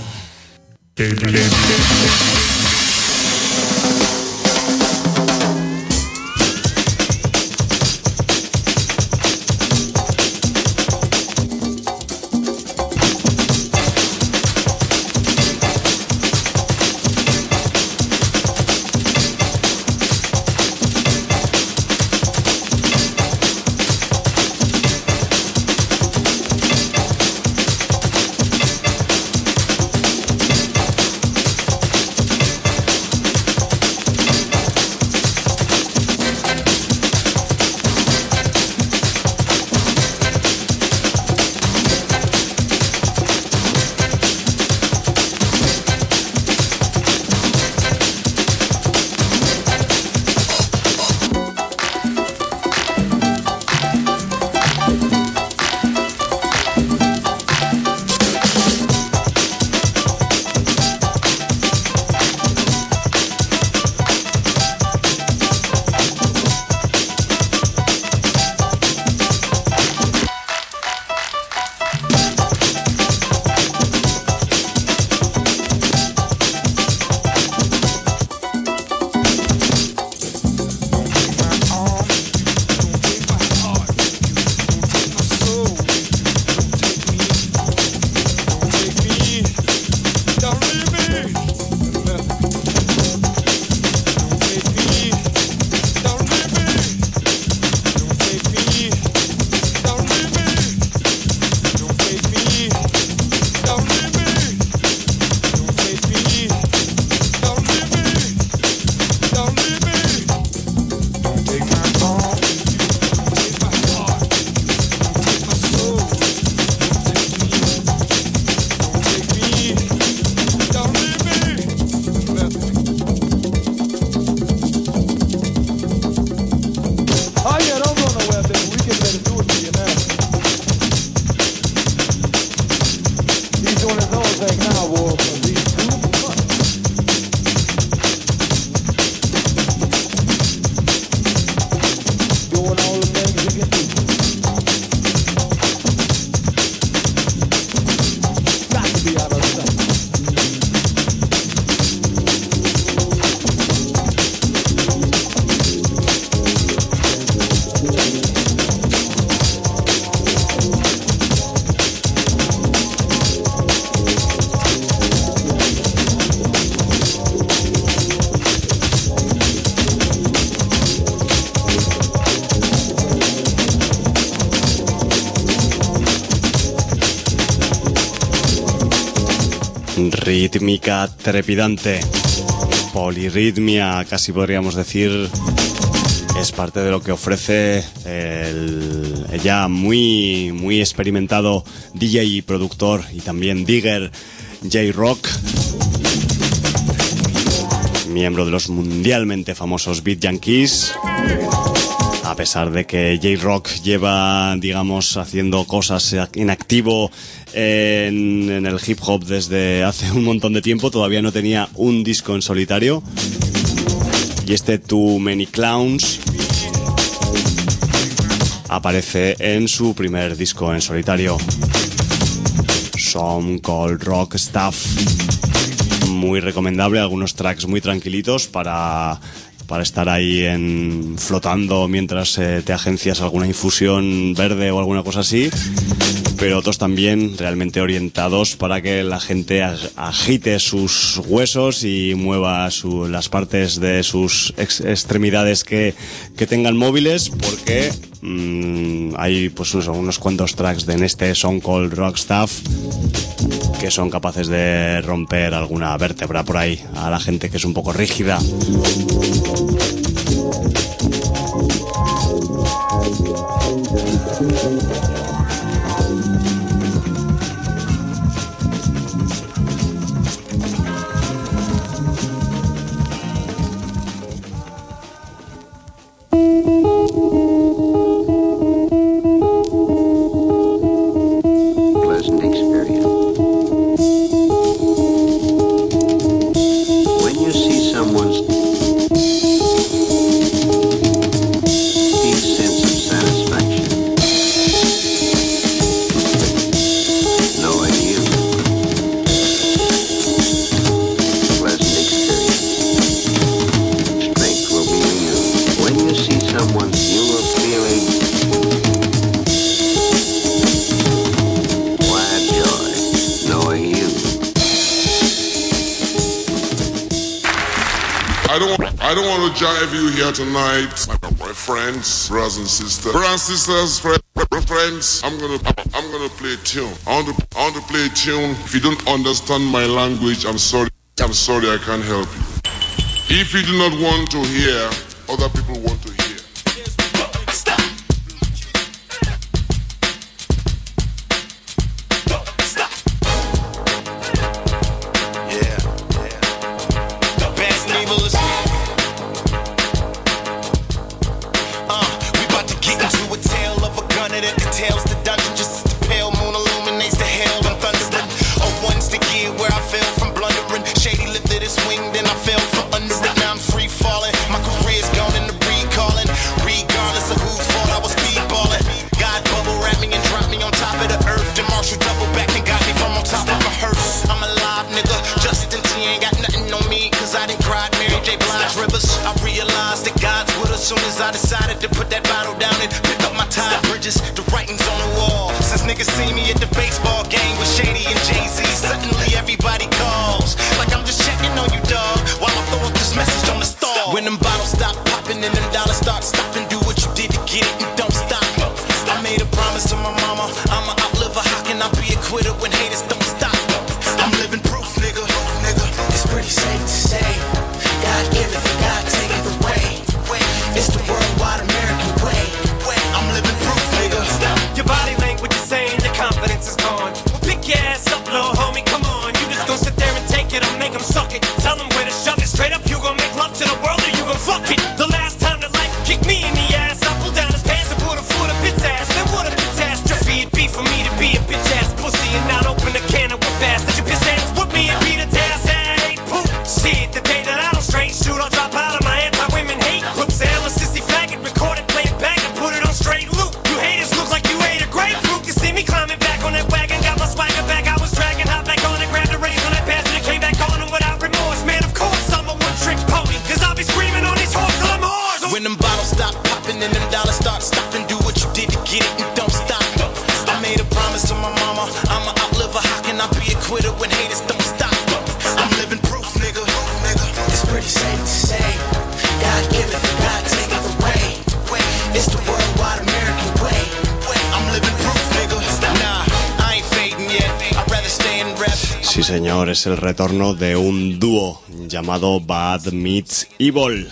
Rítmica trepidante, polirritmia, casi podríamos decir, es parte de lo que ofrece el ya muy experimentado DJ y productor y también digger J-Rock, miembro de los mundialmente famosos Beat Yankees. A pesar de que J-Rock lleva, digamos, haciendo cosas en activo en el hip hop desde hace un montón de tiempo, todavía no tenía un disco en solitario. Y este Too Many Clowns aparece en su primer disco en solitario, Some Cold Rock Stuff. Muy recomendable, algunos tracks muy tranquilitos para estar ahí flotando mientras te agencias alguna infusión verde o alguna cosa así, pero otros también realmente orientados para que la gente agite sus huesos y mueva las partes de sus extremidades que tengan móviles, porque hay pues unos cuantos tracks en este Some Cold Rock Stuff que son capaces de romper alguna vértebra por ahí a la gente que es un poco rígida. I don't want to jive you here tonight, my friends, brothers and sisters. Brothers and sisters, friends, I'm gonna play a tune. I want to play a tune. If you don't understand my language, I'm sorry, I can't help you. If you do not want to hear, other people want to hear. Soon as I decided to put that bottle down and pick up my tie bridges, the writing's on the wall. Since niggas see me at the baseball game with Shady and Jay-Z, suddenly everybody calls like I'm just checking on you, dog, while I throw up this message on the stall. When them bottles stop popping and them dollars start stopping, do what you did to get it and don't stop. I made a promise to my mama, I'ma outlive her. How can I be a quitter when haters don't stop? I'm living proof, nigga. It's pretty safe to say, God give it, God take it away. It's the worldwide American way. I'm living proof, nigga. Your body language is saying the confidence is gone. Well, pick your ass up, little homie, come on. You just gonna sit there and take it or make them suck it. Tell them where to shove it. Straight up, you gonna make love to the world or you gonna fuck it. The last time that life kicked me in the ass, I pulled down his pants and put a foot up its ass. Then what a catastrophe it'd be for me to be a bitch ass pussy and not open a can of whip ass. That you piss ass with me and beat a task. Hey, poop. See it the day that I don't straight shoot, I'll drop out of my anti-women hate group. Sissy faggot, record it, play it back and put it on straight loop. You haters look like you ate a grapefruit. You see me climbing back on that wagon, got my swagger back. I was dragging, hop back on and grabbed the reins on that bastard and came back on him without remorse. Man, of course I'm a one-trick pony, cause I'll be screaming on these horses till I'm hoarse. When them bottles stop popping and them dollars start stopping, do what you did to get it and don't stop. I made a promise to my mama, I'ma outlive her. How can I be a quitter when haters don't stop? I'm living proof, nigga. It's pretty safe to say, God give it, God take it away. It's the worldwide American way. I'm living proof, nigga. Nah, I ain't fading yet. I'd rather stay in rap. Sí, señor, es el retorno de un dúo llamado Bad Meets Evil.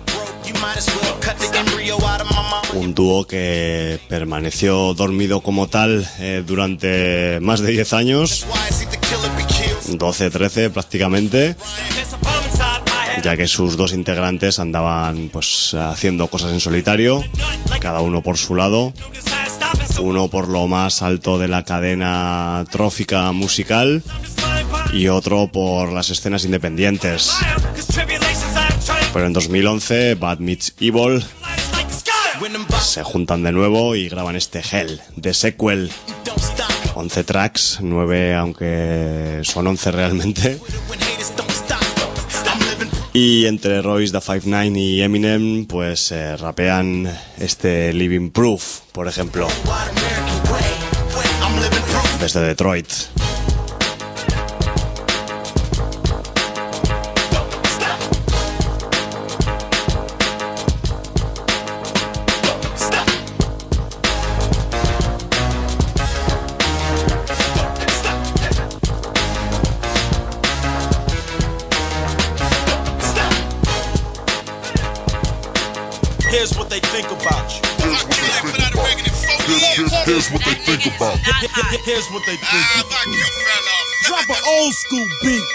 Un dúo que permaneció dormido como tal durante más de 10 años, 12, 13 prácticamente, ya que sus dos integrantes andaban pues haciendo cosas en solitario, cada uno por su lado, uno por lo más alto de la cadena trófica musical y otro por las escenas independientes. Pero en 2011 Bad Meets Evil se juntan de nuevo y graban este Hell, The Sequel. 11 tracks, 9 aunque son 11 realmente. Y entre Royce da 5'9" y Eminem pues rapean este Living Proof, por ejemplo, desde Detroit. Here's what they think about you. Here's what they think about. Here's what they think about you. Drop an old school beat.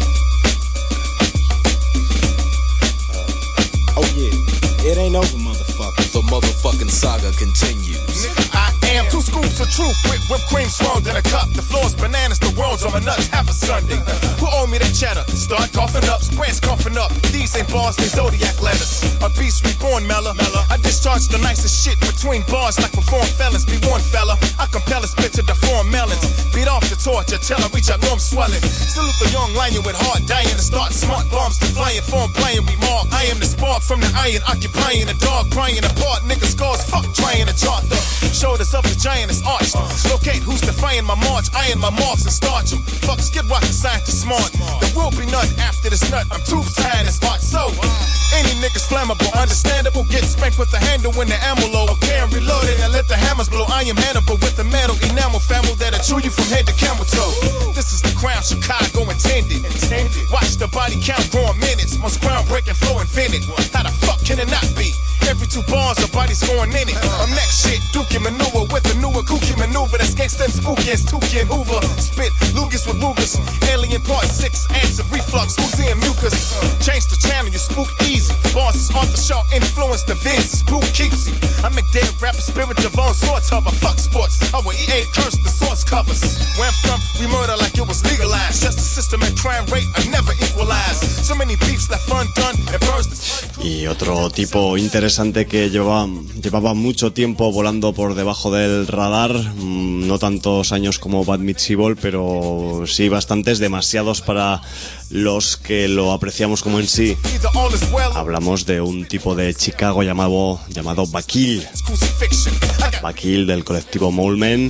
Oh yeah, it ain't over, motherfucker. The motherfucking saga continues. I am 2 scoops of truth with whipped cream swirled in a cup. The floor's bananas, the world's on my nuts. Have a Sunday. Who owe me that cheddar? Start coughing up, spreads coughing up. These ain't bars, they zodiac letters. A beast reborn, Mella. I discharge the nicest shit between bars like reformed felons. Be warned, fella. I compel a spit to deform melons. Beat off the torture till I reach, I know I'm swelling. Salute the young lion with hard dying to start smart bombs to flying, form playing remark. I am the spark from the iron, occupying the dog, crying apart. Niggas scars, fuck trying to chart the shoulders of the giant is arched. Locate who's defying my march, iron my marks and starch them. Fuck skid rocket scientist smart. There will be none after this nut. I'm too tired as art. So any niggas flammable, understandable. Get spanked with the handle when the ammo low. Okay, I'm reloaded and let the hammers blow. I am Hannibal with the metal enamel family that'll chew you from head to camel toe. This is the crown Chicago intended. Watch the body count growing minutes. Most groundbreaking flow invented. How the fuck can it not be? Every 2 bars, a body's going in it. I'm next shit, Dookie maneuver with a newer kooky maneuver that's gangsta and spooky as Tukey and Hoover. Spit, Lucas with Rugas. Alien part 6, acid reflux, Uzi and mucus. Change the channel, you spook easy. Bars is Arthur Shaw, influence the Vince, spook keeps you. I make dead rapper spirits of all sorts of a fuck sports. Our EA curse the source covers. Where I'm from, we murder like it was legalized. Just the system and crime rate are never equalized. So many beefs left undone and burns the... Y otro tipo interesante que llevaba mucho tiempo volando por debajo del radar, no tantos años como Bad Meets Evil, pero sí bastantes, demasiados para los que lo apreciamos como en sí. Hablamos de un tipo de Chicago llamado Bakil. Bakil del colectivo Molemen.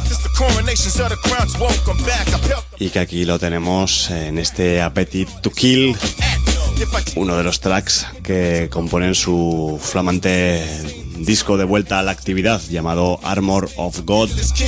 Y que aquí lo tenemos en este Appetite to Kill, uno de los tracks que componen su flamante disco de vuelta a la actividad llamado Armor of God.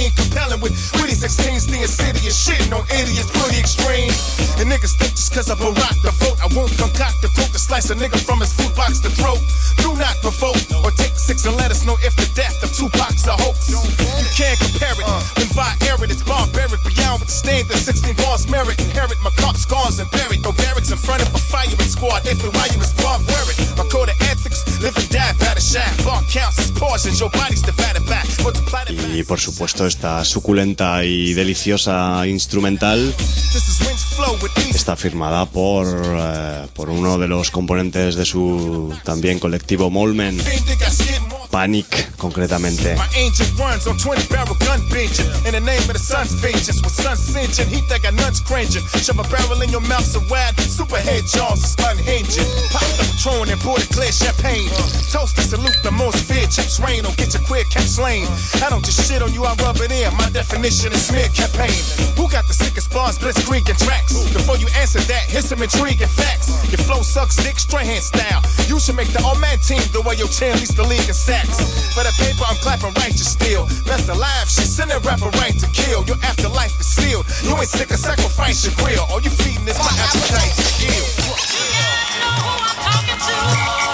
And niggas think just cause I barack the vote, I won't concoct the coke to slice a nigga from his food box to throat. Do not provoke or take 6 and let us know if the death of Tupac's a hoax. You can't compare it. When fire it, it's barbaric. Beyond with the standard 16 bars merit. Inherit my cop scars and buried. No barracks in front of a firing squad. If the wire is barbaric. My code of ethics, live and die by the shaft. Bar counts as portions, your body's divided back. Y por supuesto esta suculenta y deliciosa instrumental está firmada por uno de los componentes de su también colectivo Molemen, Panic concretamente. My ancient runs on 20 barrel gun benching. In the name of the sun's vengeance. With sun singeing, he think I nuns cringing. Shove a barrel in your mouth so wide, superhead jaws is unhinging. Pop the Patron and pour the clear champagne. Toast and salute the most feared chips rain. Or get your queer cap slain. I don't just shit on you, I rub it in. My definition is smear campaign. Who got the sickest bars, blitzkrieg and tracks? Before you answer that, here's some intriguing facts. Your flow sucks dick, Strahan style. You should make the all-man team the way your team leads the league in sacks. For the paper, I'm clapping righteous still. Best alive, shit, send that rapper right to kill. Your afterlife is sealed. You ain't sick of sacrifice your grill. All you feeding is my appetite to kill. You know who I'm talking to.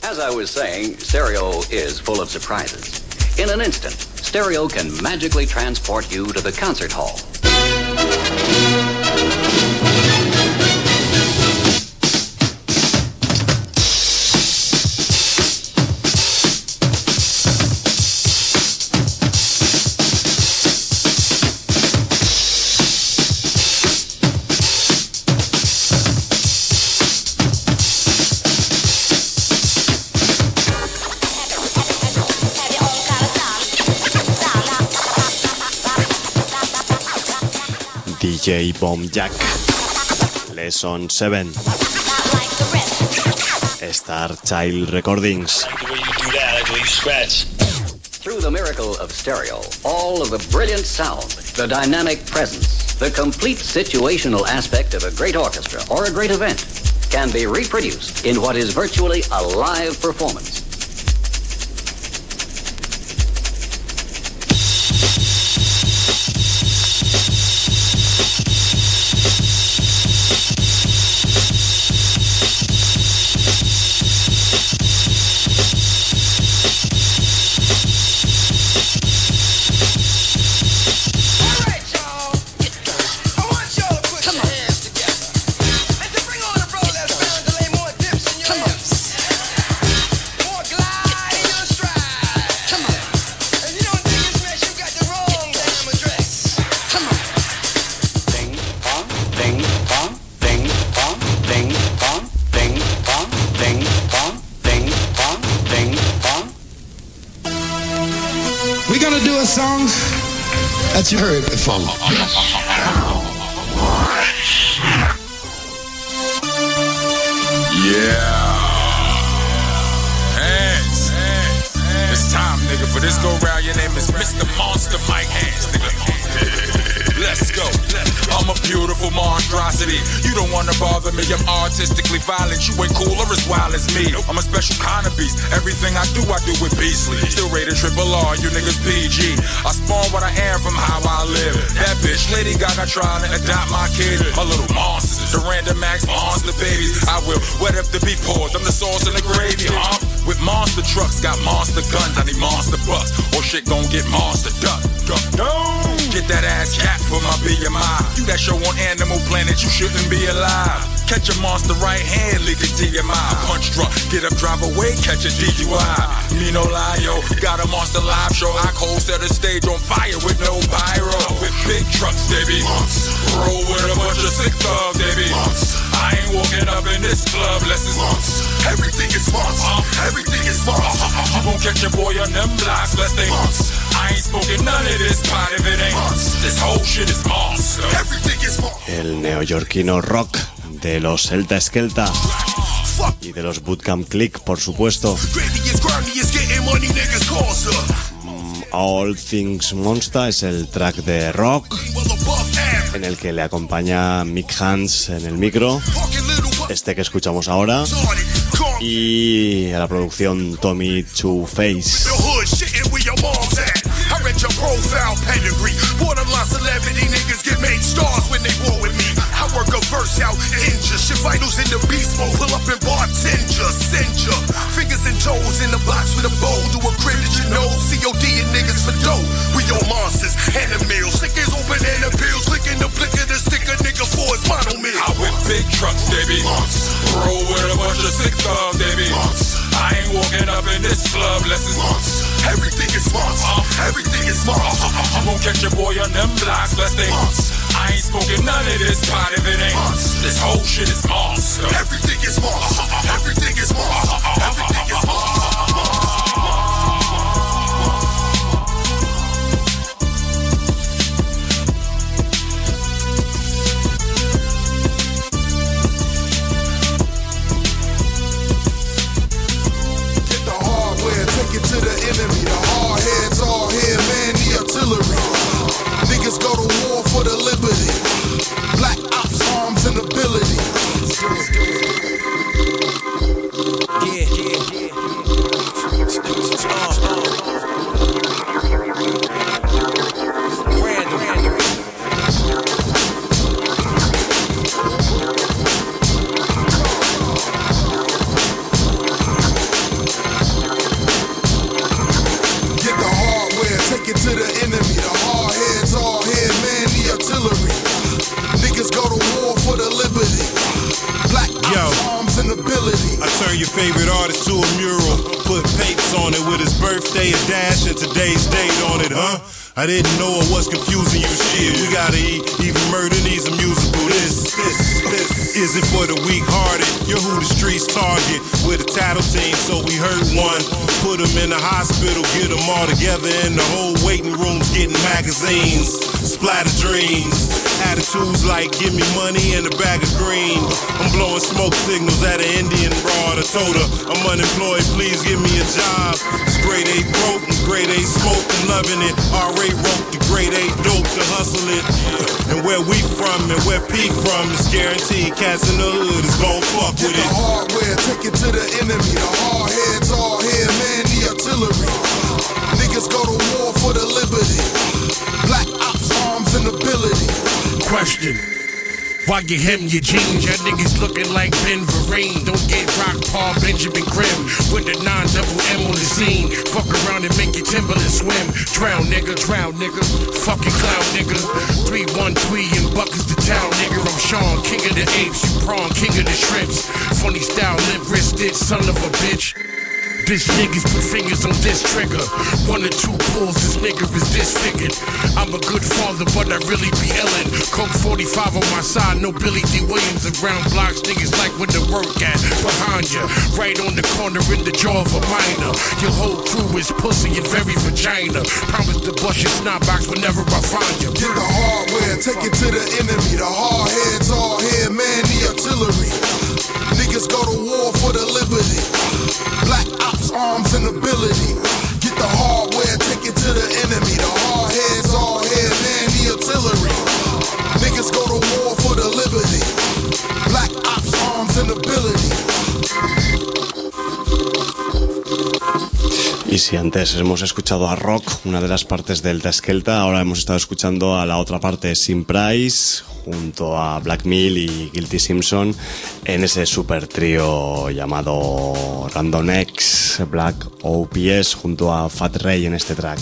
As I was saying, stereo is full of surprises. In an instant, stereo can magically transport you to the concert hall. DJ Bomb Jack, Lesson 7, Star Child Recordings. Through the miracle of stereo, all of the brilliant sound, the dynamic presence, the complete situational aspect of a great orchestra or a great event can be reproduced in what is virtually a live performance. Song that you heard before. Yeah. Hands. It's time, nigga. For this go round, your name is Mr. Monster Mike Hands, nigga. Let's go. I'm a beautiful monstrosity. You don't wanna bother me. I'm artistically violent. You ain't cool or as wild as me. I'm a special kind of beast. Everything I do with Beasley. Still rated triple R. You niggas PG. I spawn what I am from how I live. That bitch, Lady Gaga, trying to adopt my kid. My little monsters, the random max monster babies. I will wet up the beef paws. I'm the sauce in the gravy, huh? With monster trucks, got monster guns. I need monster bucks, or shit gon' get monster duck. Don't get that ass cat for my BMI. You that show on Animal Planet, you shouldn't be alive. Catch a monster right hand, leak it to your mind. Punch drunk, get up, drive away, catch a DUI. Me no lie, yo, got a monster live show. I cold set the stage on fire with no pyro. With big trucks, baby. Roll with a bunch of sick thugs, baby. I ain't walking up in this club unless it's everything is monster. Everything is monster. You gon' catch your boy on them blocks, less they I ain't smoking none of this pot if it ain't. This whole shit is monster. Everything is monster. El neoyorquino rock de los Celta Skelta y de los Bootcamp Click, por supuesto. All Things Monster es el track de rock en el que le acompaña Mick Hans en el micro, este que escuchamos ahora, y a la producción Tommy Two Face. I read your profile pedigree. Borderline celebrity niggas get made stars when they war with me. I work a verse out, injure. Shit vitals in the beast mode. Pull up and bartender, send ya. Fingers and toes in the box with a bowl. Do a crib that you know. COD and niggas for dough. We all monsters, animals. Stickers open and the pills. Licking the flick of the sticker, nigga, for his mono meal. I whip big trucks, baby. Roll with a bunch of sick thugs, baby. I ain't walking up in this club unless it's everything is monster. Everything is monster. I'm gon' catch your boy on them blocks, lest they I ain't smoking none of this pot if it ain't this whole shit is monster. Everything is monster. Everything is monster. Everything is monster. Take it to the enemy, the hard heads all here, man, the artillery. Niggas go to war for the liberty. Black ops, arms, and ability. Yeah, artist to a mural. Put papes on it with his birthday, a dash, and today's date on it, huh? I didn't know it was confusing you, shit. We gotta eat, even murder needs a musical. This isn't for the weak-hearted. You're who the streets target. With a tattle team, so we hurt one. Put them in the hospital, get them all together in the whole waiting room's getting magazines. Splatter dreams. Attitudes like, give me money and a bag of green. I'm blowing smoke signals at an Indian broad. I told her, I'm unemployed, please give me a job. It's grade 8 broke and grade 8 smoke, I'm loving it. RA wrote the grade 8 dope to hustle it. And where we from and where P from, it's guaranteed cats in the hood is gon' fuck with it. Get the hardware, take it to the enemy. The hard heads all here, man, the artillery. Niggas go to war for the liberty. Black ops, arms, and ability. Question. Why you hem your jeans? Y'all niggas looking like Ben Vereen. Don't get rock Paul Benjamin Grimm with the 9-double M on the scene. Fuck around and make your Timberland swim. Drown nigga, fucking clown nigga. 313 and Buckets the town nigga. I'm Sean, king of the apes. You prawn, king of the shrimps. Funny style, lip wristed, son of a bitch. Bitch niggas put fingers on this trigger. 1 or 2 pulls, this nigga is disfigured. I'm a good father, but I really be illin'. Coke 45 on my side, no Billy D. Williams around blocks. Niggas like where the work at, behind ya. Right on the corner in the jaw of a minor. Your whole crew is pussy and very vagina. Promise to bust your snot box whenever I find you. Get the hardware, take it to the enemy. The hard heads all here, man, the artillery. Niggas go to war for the liberty. Black ops, arms, and ability. Get the hardware, take it to the enemy. The hard heads all here, man, the artillery. Niggas go to war for the liberty. Black ops, arms, and ability. Y si antes hemos escuchado a Rock, una de las partes del Taskelta, ahora hemos estado escuchando a la otra parte, Sim Price, junto a Black Mill y Guilty Simpson, en ese super trío llamado Random X, Black OPS, junto a Fat Ray en este track.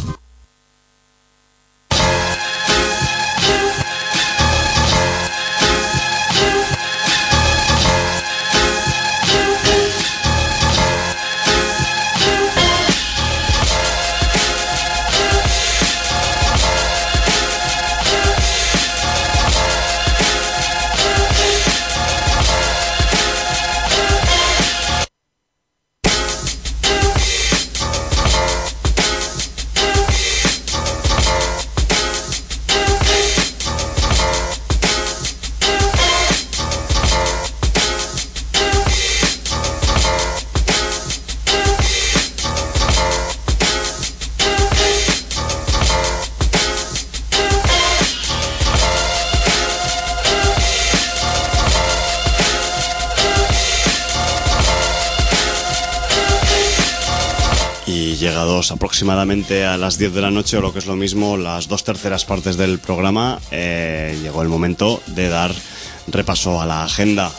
Llegados aproximadamente a las 10 de la noche, o lo que es lo mismo, las 2/3 partes del programa, llegó el momento de dar repaso a la agenda.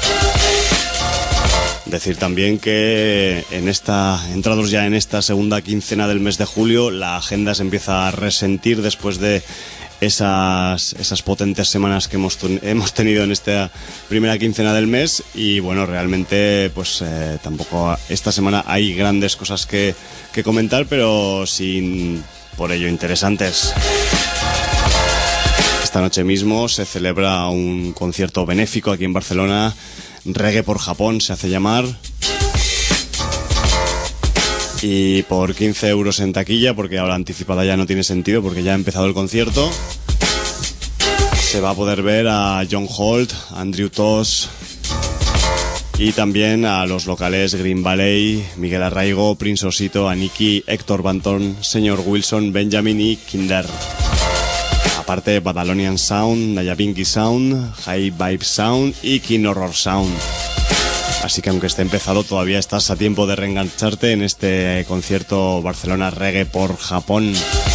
Decir también que entrados ya en esta segunda quincena del mes de julio, la agenda se empieza a resentir después de esas potentes semanas que hemos tenido en esta primera quincena del mes. Y bueno, realmente pues tampoco esta semana hay grandes cosas que comentar, pero sin por ello interesantes. Esta noche mismo se celebra un concierto benéfico aquí en Barcelona. Reggae por Japón se hace llamar. Y por 15 euros en taquilla, porque ahora anticipada ya no tiene sentido, porque ya ha empezado el concierto, se va a poder ver a John Holt, Andrew Tosh y también a los locales Green Valley, Miguel Arraigo, Prince Osito, Aniki, Héctor Banton, Señor Wilson, Benjamin y Kinder. Aparte Badalonian Sound, Nayabingi Sound, High Vibe Sound y King Horror Sound. Así que aunque esté empezado, todavía estás a tiempo de reengancharte en este concierto Barcelona Reggae por Japón.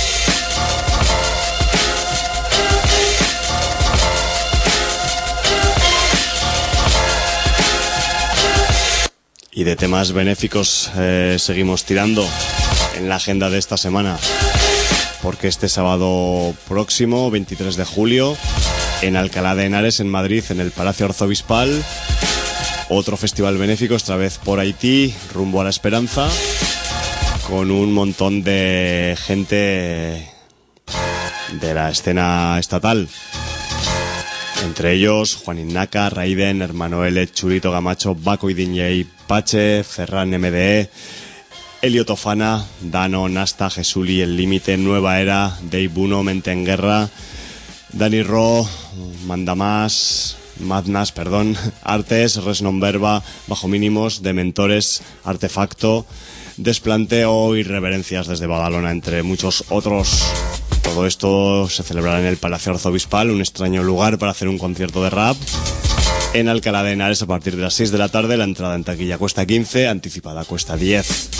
Y de temas benéficos seguimos tirando en la agenda de esta semana, porque este sábado próximo, 23 de julio, en Alcalá de Henares, en Madrid, en el Palacio Arzobispal, otro festival benéfico, esta vez por Haití, rumbo a la esperanza, con un montón de gente de la escena estatal. Entre ellos, Juan Innaca, Raiden, Hermano L, Churito Gamacho, Baco y DJ Pache, Ferran MDE, Elio Tofana, Dano, Nasta, Jesuli, El Límite, Nueva Era, Dave Buno, Mente en Guerra, Dani Ro, Madness, Artes, Res Non Verba, Bajo Mínimos, Dementores, Artefacto, Desplante o Irreverencias desde Badalona, entre muchos otros. Todo esto se celebrará en el Palacio Arzobispal, un extraño lugar para hacer un concierto de rap. En Alcalá de Henares a partir de las 6 de la tarde, la entrada en taquilla cuesta 15, anticipada cuesta 10.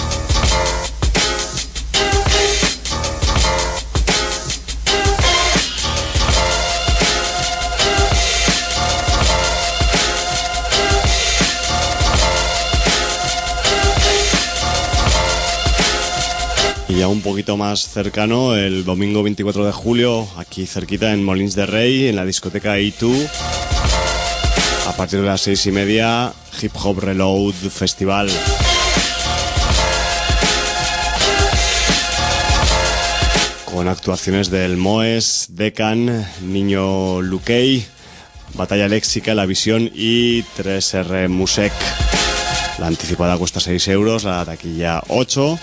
Y ya un poquito más cercano, el domingo 24 de julio, aquí cerquita en Molins de Rey, en la discoteca E2, a partir de las 6:30, Hip Hop Reload Festival. Con actuaciones del Moes, Decan, Niño Luquey, Batalla Léxica, La Visión y 3R Musec. La anticipada cuesta 6 euros, la taquilla 8.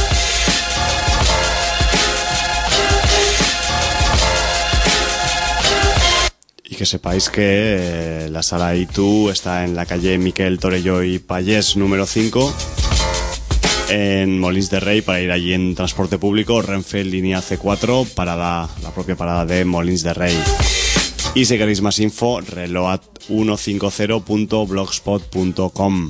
Y que sepáis que la sala E2 está en la calle Miquel Torelló y Pallés número 5, en Molins de Rey, para ir allí en transporte público, Renfe línea C4, parada, la propia parada de Molins de Rey. Y si queréis más info, reload150.blogspot.com.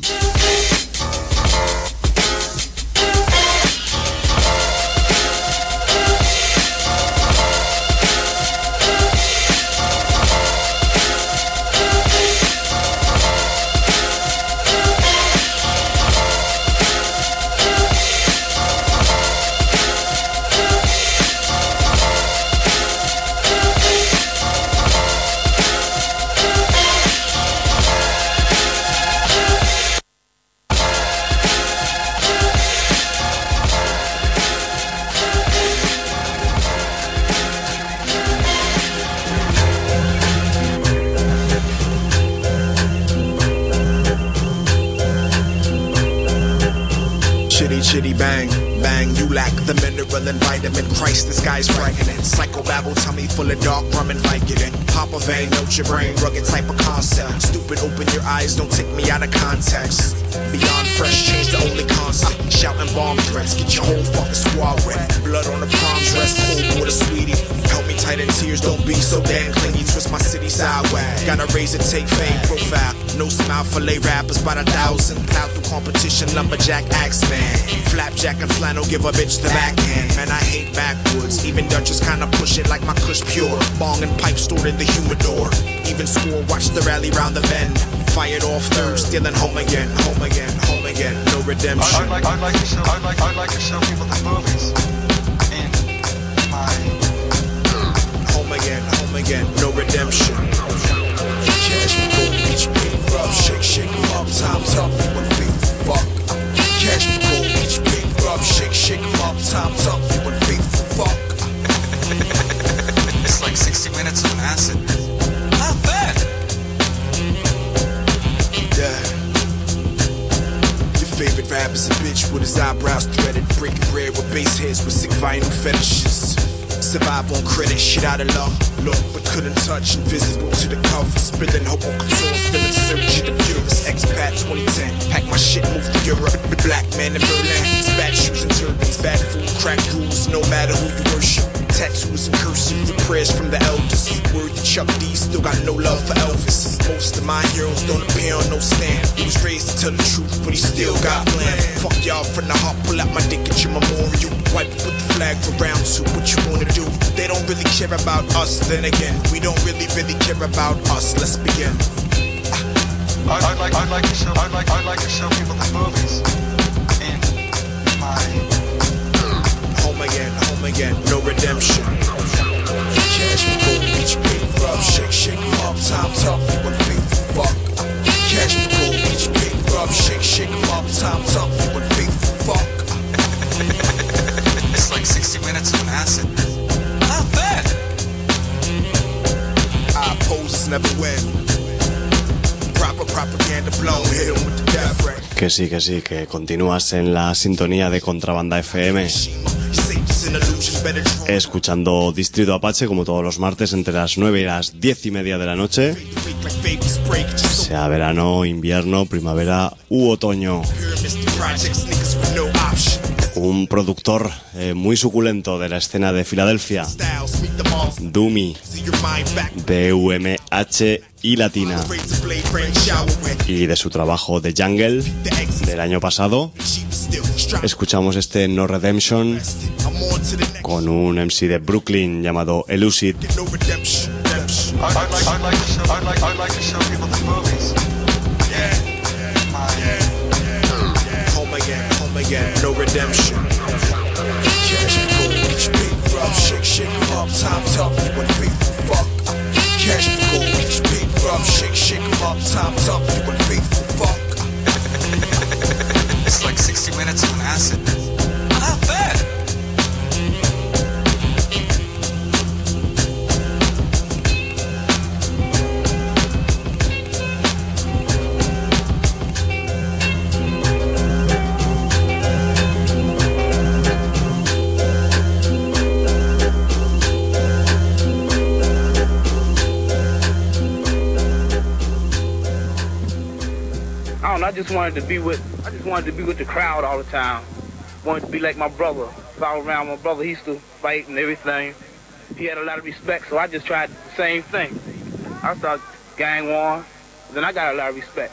Chitty bang, bang, you lack the mineral and vitamin. Christ, this guy's frightening. Psychobabble, tummy full of dark rum and Vicodin. Pop a vein, note your brain, rugged type of concept. Stupid, open your eyes, don't take me out of context. Beyond fresh, change the only concept. Shouting bomb threats, get your whole fucking squad wet. Blood on the palms, rest cold with a sweetie. Help me tight in tears, don't be so damn clingy. Twist my city sideways. Gotta raise it, take fame, profile. No smile for lay rappers by the thousand. Plow through competition, lumberjack, axeman. Flapjack and flannel, give a bitch the backhand. Man, I hate backwoods. Even Dutchess kinda push it like my kush pure. Bong and pipe stored in the humidor. Even score, watch the rally round the bend. Fired off third, stealing home again, home again, home again. No redemption. I'd like to show people the movies. In my home again, no redemption. Cash me, go, bitch, big rub, shake, shake, up, time tough, you and big fuck. Cash me, go, bitch, big rub, shake, shake, up, time tough, you and big fuck. It's like 60 minutes of acid. Not bad. Yeah. Your favorite rapper's a bitch with his eyebrows threaded, breaking bread with bass heads with sick vinyl fetishes. Survive on credit, shit out of luck. Look, but couldn't touch, invisible to the cover. Spilling hope on control, still in search of the purest. Expat 2010, pack my shit, move to Europe. The black man in Berlin, spat shoes and turbans, bad food, crack rules, no matter who you worship. Tattoos and cursive, the prayers from the elders. Word to Chuck D, still got no love for Elvis. Most of my heroes don't appear on no stand. He was raised to tell the truth, but he still got plan. Fuck y'all from the heart, pull out my dick at your memorial. Wipe it with the flag for round two, what you wanna do? They don't really care about us, then again, we don't really care about us. Let's begin. I'd like to show people the movies. In my home again, no redemption. Cash me, go, bitch, big rub, shake, shake, up, time tough, you and big fuck. Cash me, go, bitch, Que sí, que continúas en la sintonía de Contrabanda FM, escuchando Distrito Apache como todos los martes entre las 9 y las 10:30 de la noche, sea verano, invierno, primavera u otoño. Un productor muy suculento de la escena de Filadelfia, Doomy, DUMH y Latina, y de su trabajo The Jungle del año pasado. Escuchamos este No Redemption con un MC de Brooklyn llamado Elucid. I'd like to show people the movies. Home again, no redemption. Cash for gold, reach big, rub, shake up, time's up, you and faithful fuck. Cash for gold, reach big, rub, shake up, time's up, you and faithful fuck. It's like 60 minutes on acid. Not bad. I just wanted to be with the crowd all the time. Wanted to be like my brother. Follow around my brother. He used to fight and everything. He had a lot of respect, so I just tried the same thing. I started gang war, then I got a lot of respect.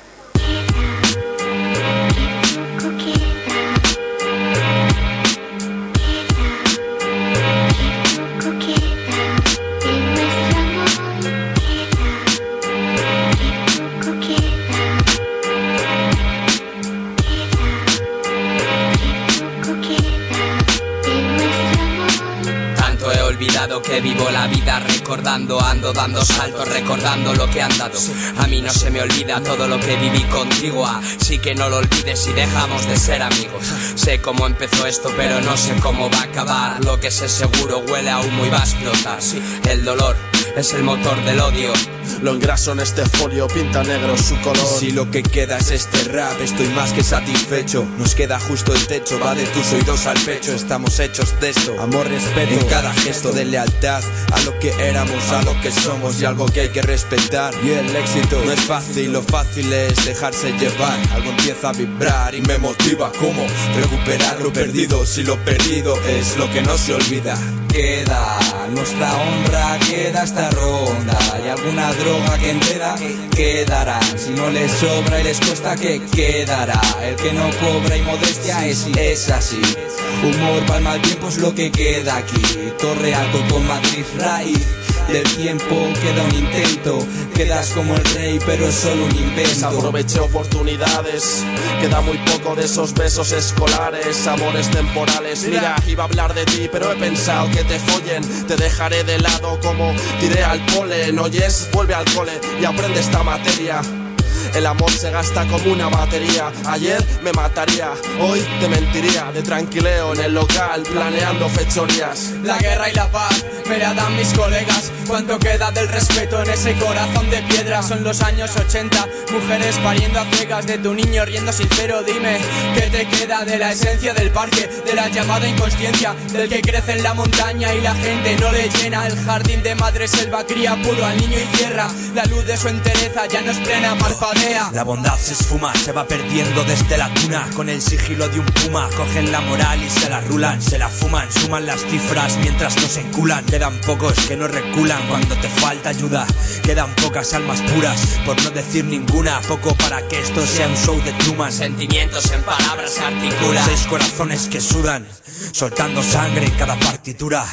Que vivo la vida recordando, ando dando saltos, recordando lo que han dado. A mí no se me olvida todo lo que viví contigo, así que no lo olvides y dejamos de ser amigos. Sé cómo empezó esto, pero no sé cómo va a acabar. Lo que sé seguro huele a humo y va a explotar. Sí, el dolor es el motor del odio. Lo engraso en este folio, pinta negro su color. Si lo que queda es este rap, estoy más que satisfecho. Nos queda justo el techo, va de tus oídos al pecho. Estamos hechos de esto, amor, respeto en cada gesto de lealtad a lo que éramos, a lo que somos y algo que hay que respetar. Y el éxito no es fácil, lo fácil es dejarse llevar. Algo empieza a vibrar y me motiva como recuperar lo perdido. Si lo perdido es lo que no se olvida. Queda nuestra honra, queda esta ronda y alguna droga que entera quedará. Si no les sobra y les cuesta, que quedará. El que no cobra y modestia es así. Humor para el mal tiempo es lo que queda aquí. Torre alto con matriz raíz. Del tiempo queda un intento. Quedas como el rey pero es solo un invento. Aproveché oportunidades. Queda muy poco de esos besos escolares. Amores temporales. Mira, iba a hablar de ti pero he pensado que te follen. Te dejaré de lado como tiré al polen. Oyes, vuelve al cole y aprende esta materia. El amor se gasta como una batería. Ayer me mataría, hoy te mentiría. De tranquileo en el local, planeando fechorías. La guerra y la paz me la dan mis colegas. ¿Cuánto queda del respeto en ese corazón de piedra? Son los años 80, mujeres pariendo a ciegas. De tu niño riendo sincero, dime ¿qué te queda de la esencia del parque? De la llamada inconsciencia, del que crece en la montaña y la gente no le llena. El jardín de madre selva cría puro al niño y cierra. La luz de su entereza ya no es plena, parpadea. La bondad se esfuma, se va perdiendo desde la cuna. Con el sigilo de un puma, cogen la moral y se la rulan. Se la fuman, suman las cifras mientras nos enculan. Quedan pocos que no reculan cuando te falta ayuda. Quedan pocas almas puras, por no decir ninguna. Poco para que esto sea un show de Truman. Sentimientos en palabras se articulan. 6 corazones que sudan, soltando sangre en cada partitura.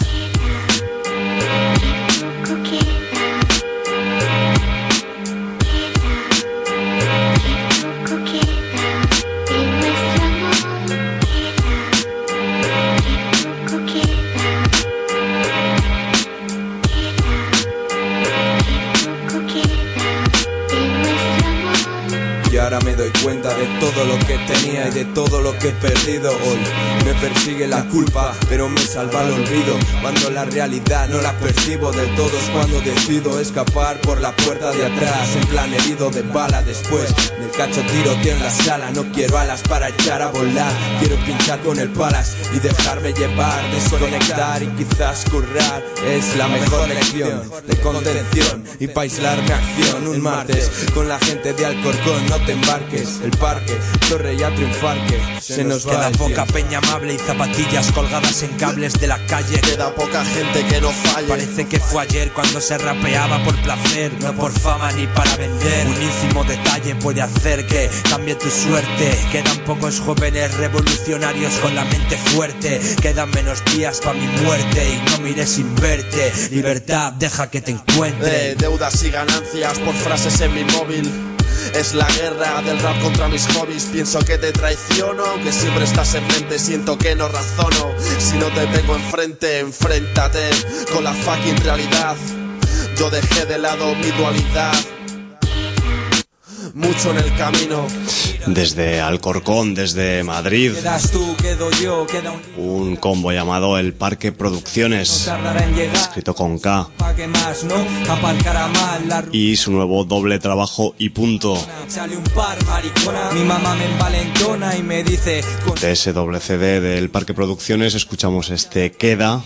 Ahora me doy cuenta de todo lo que tenía mía y de todo lo que he perdido. Hoy me persigue la culpa, pero me salva el olvido. Cuando la realidad no la percibo del todo es cuando decido escapar por la puerta de atrás, en plan herido de bala. Después del cacho tiroteo en la sala, no quiero alas para echar a volar. Quiero pinchar con el palas y dejarme llevar, desconectar y quizás currar. Es la mejor lección de contención y pa' aislarme acción. Un martes con la gente de Alcorcón, no te embarques. El parque, Torre y a triunfar que se nos queda poca peña amable y zapatillas colgadas en cables de la calle. Queda poca gente que no falle. Parece que fue ayer cuando se rapeaba por placer, no por fama ni para vender. Un ínfimo detalle puede hacer que cambie tu suerte. Quedan pocos jóvenes revolucionarios con la mente fuerte. Quedan menos días pa' mi muerte y no mires sin verte. Libertad, deja que te encuentre. Deudas y ganancias por frases en mi móvil. Es la guerra del rap contra mis hobbies. Pienso que te traiciono, aunque siempre estás en mente. Siento que no razono. Si no te tengo enfrente, enfréntate con la fucking realidad. Yo dejé de lado mi dualidad. Mucho en el camino. Desde Alcorcón, desde Madrid, Quedas tú, quedo yo, queda un combo llamado El Parque Producciones, escrito con K, pa' que más, ¿no? Aparcará mal la y su nuevo doble trabajo Y Punto. Sale un par, maricona. Mi mamá me envalentona y me dice De ese doble CD del Parque Producciones escuchamos este Queda,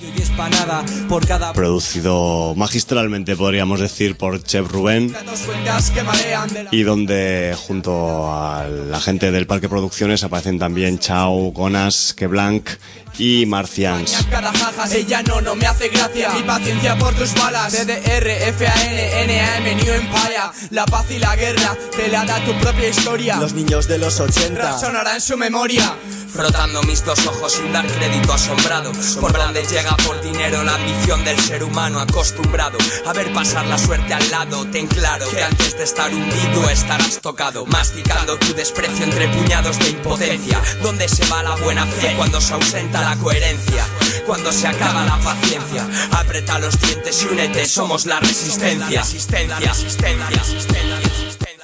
producido magistralmente, podríamos decir, por Chef Rubén, y donde junto a la gente del Parque Producciones aparecen también Chao, Gonas, Keblanc y Marcians. Ella no me hace gracia. Mi paciencia por tus balas. DDR, FAN, NAM, New Empire. La paz y la guerra te la da tu propia historia. Los niños de los 80 sonará en su memoria. Frotando mis dos ojos sin dar crédito, asombrado. Por donde llega por dinero la ambición del ser humano acostumbrado a ver pasar la suerte al lado. Ten claro que antes de estar hundido estarás tocado, masticando tu desprecio entre puñados de impotencia. ¿Dónde se va la buena fe cuando se ausenta la coherencia? Cuando se acaba la paciencia, aprieta los dientes y únete, somos la resistencia. Resistencia, resistencia, resistencia, resistencia.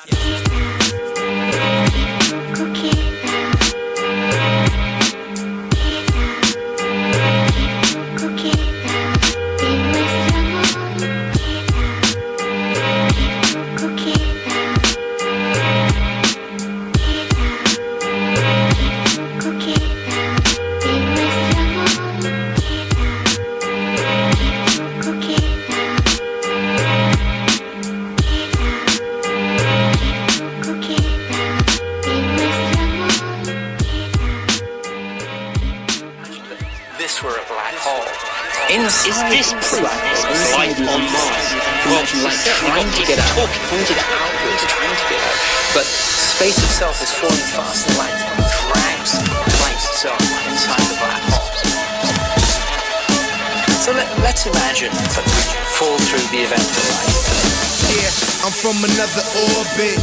Is this proof of life on Mars? Well, trying to get out, but space itself is falling fast, and light drags itself inside the black hole. So let's imagine that we fall through the event of light. Yeah, I'm from another orbit.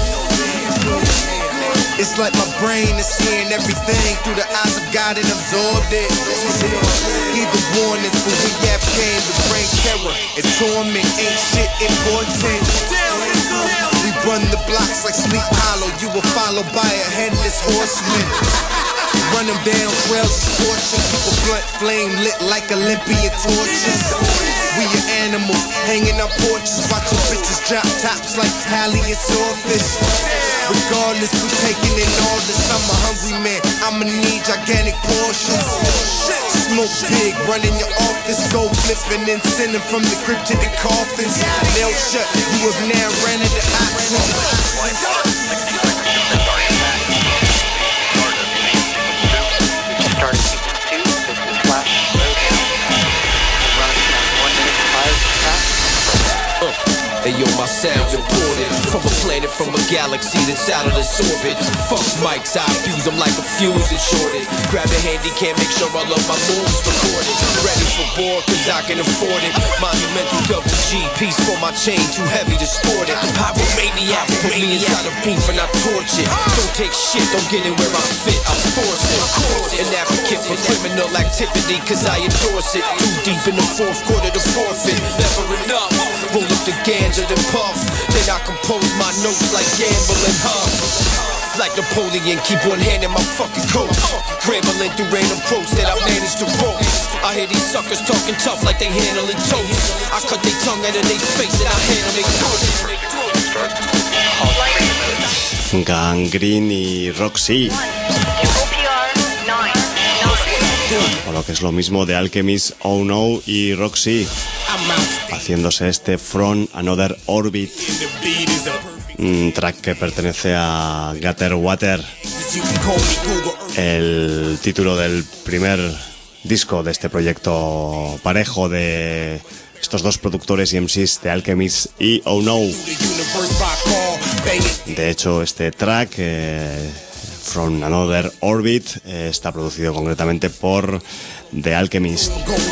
It's like my brain is seeing everything through the eyes of God and absorbed it. Heed the warnings, for we have came to bring terror and torment. Ain't shit important. We run the blocks like Sleep Hollow. You will follow by a headless horseman. Run them down, trails of scorching. Keep a blunt flame lit like Olympian torches. We are animals, hanging on porches, watching bitches drop tops like Hallie and Swordfish. Regardless, we taking in all this. I'm a hungry man, I'ma need gigantic portions. Smoke big, running your office, go flipping and sending from the crypt to the coffins. Nail shut, you have now ran into options. Hey yo, my sound's imported from a planet, from a galaxy that's out of this orbit. Fuck mics, I abuse them like a fuse and shorted. Grab a handy cam, make sure all of my moves recorded. Ready for war, cause I can afford it. Monumental double G, piece for my chain, too heavy to sport it. Pyromaniac, put me inside a booth and I torch it. Don't take shit, don't get in where I fit, I force it. An advocate for criminal activity, cause I endorse it. Too deep in the fourth quarter to forfeit, never enough. Roll up the ganja then puff, then I compose my notes like gambling, huh? like Napoleon, keep one hand in my fucking coat. Rambling through random quotes that I managed to roll. I hear these suckers talking tough like they handling toast. I cut their tongue out of their face and I handle their throat. Gangrene y Roxy, o lo que es lo mismo de Alchemist, Oh No y Roxy, haciéndose este From Another Orbit, un track que pertenece a Gutter Water, el título del primer disco de este proyecto parejo de estos dos productores y MCs de Alchemist y Oh No. De hecho, este track, From Another Orbit, está producido concretamente por The Alchemist.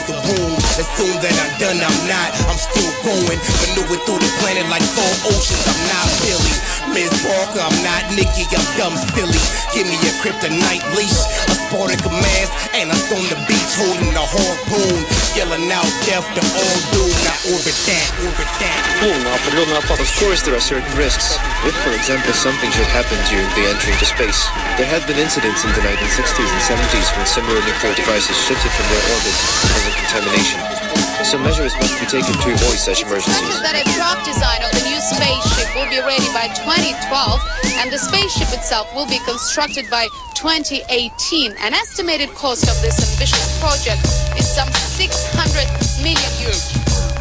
Miss Parker, I'm not Nikki, I'm dumb silly. Give me a kryptonite leash, a Spartacus mask, and I on the beach holding a harpoon, yelling out death to all doom. Now orbit that, orbit that. Of course there are certain risks. If, for example, something should happen during the entry into space. There have been incidents in the 1960s and 70s when similar nuclear devices shifted from their orbit because of contamination. So measures must be taken to avoid such emergencies. That a prop design of the new spaceship will be ready by 2012, and the spaceship itself will be constructed by 2018. An estimated cost of this ambitious project is some 600 million euros.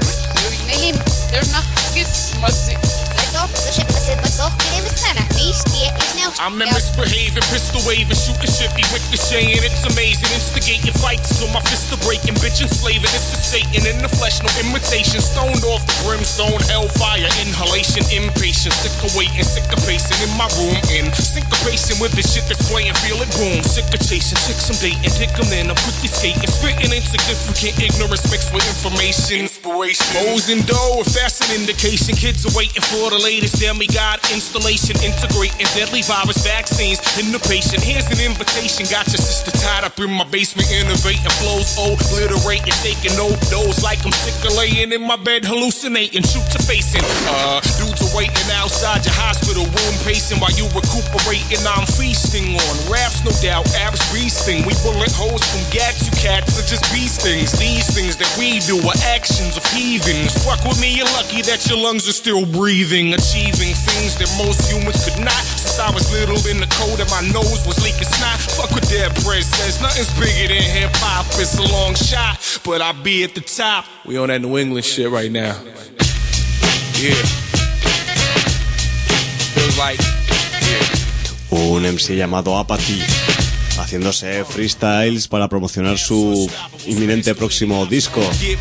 I'm the misbehaving, pistol waving, shooting shifty, ricocheting. It's amazing, instigating fights till my fists are breaking. Bitch enslaving, this is Satan in the flesh, no imitation. Stoned off the brimstone, hellfire, inhalation, impatient. Sick of waiting, sick of pacing in my room. In syncopation with the shit that's playing, feel it boom. Sick of chasing, chicks I'm dating, dick them in. I'm quickly skating, spitting insignificant ignorance mixed with information. Inspiration, posing dough, if that's an indication. Kids are waiting for the latest demigod installation, integrating deadly virus vaccines in the patient. Here's an invitation, got your sister tied up in my basement, innovating flows, obliterating, taking no dose like I'm sick of laying in my bed, hallucinating, shoot to facing. Dudes are waiting outside your hospital room, pacing while you recuperating. I'm feasting on raps, no doubt, average beast thing. We bullet holes from gags, you cats are just beast things. These things that we do are actions of heathens. Fuck with me, you're lucky that your lungs are still breathing, achieving things that most humans could not. Since I was little in the cold and my nose was leaking snot. Fuck with that president, nothing's bigger than hip hop. It's a long shot, but I'll be at the top. We on that New England shit right now. Yeah. Feels like, yeah. Un MC llamado Apathy, haciéndose freestyles para promocionar su inminente próximo disco.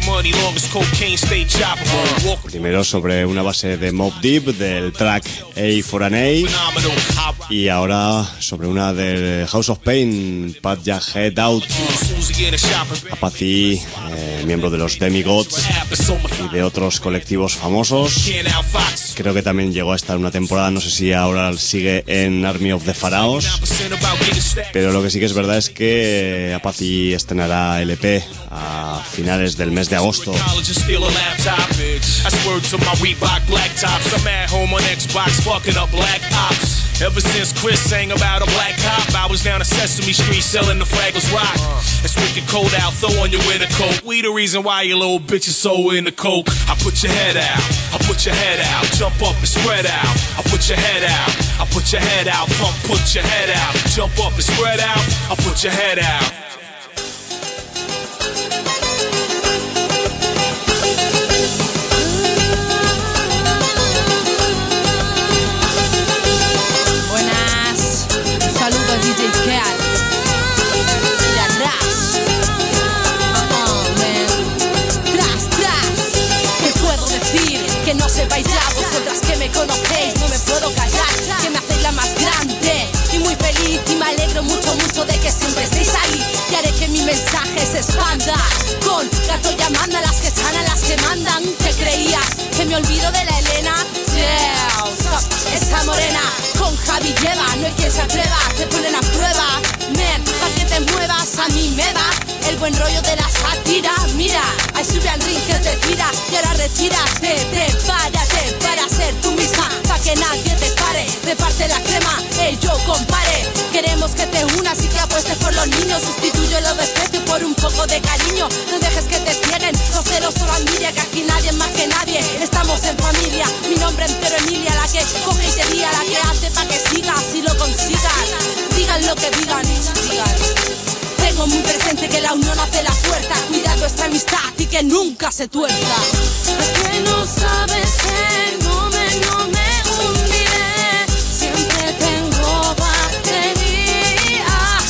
Primero sobre una base de Mobb Deep del track A for an A, y ahora sobre una del House of Pain, Pat Your Head Out. Apathy, miembro de los Demigods y de otros colectivos famosos. Creo que también llegó a estar una temporada, no sé si ahora sigue en Army of the Pharaohs, pero lo que sí que es verdad es que Apathy estrenará LP a finales del mes de agosto. Ever since Chris sang about a black cop, I was down to Sesame Street selling the Fraggles Rock. It's wicked cold out, throw on your winter coat. We the reason why your little bitch is so into coke. I put your head out, I put your head out, jump up and spread out. I put your head out, I put your head out, pump, put your head out, jump up and spread out. I put your head out. No sepáis ya, vosotras que me conocéis, no me puedo callar, que me hacéis la más grande y muy feliz, y me alegro mucho, mucho de que siempre estéis ahí, y haré que mi mensaje se expanda, con gato llamando a las que están, a las que mandan. ¿Te creías que me olvido de la Elena? Yeah, esa morena, con Javi lleva, no hay quien se atreva, te ponen a prueba, men, para que te muevas, a mí me va el buen rollo de la sátira. Mira, ahí sube al ring que te tira y ahora retírate, prepárate para ser tú misma, pa' que nadie te pare. Reparte la crema, yo compare. Queremos que te unas y que apuestes por los niños. Sustituye lo desprecio por un poco de cariño. No dejes que te cieguen los celos o la envidia, que aquí nadie es más que nadie. Estamos en familia, mi nombre entero Emilia, la que coge y te guía, la que hace pa' que sigas y lo consigas. Digan lo que digan, digan. Tengo muy presente que la unión hace la fuerza. Cuida nuestra amistad y que nunca se tuerza. Que no sabes que no me hundiré. Siempre tengo batería.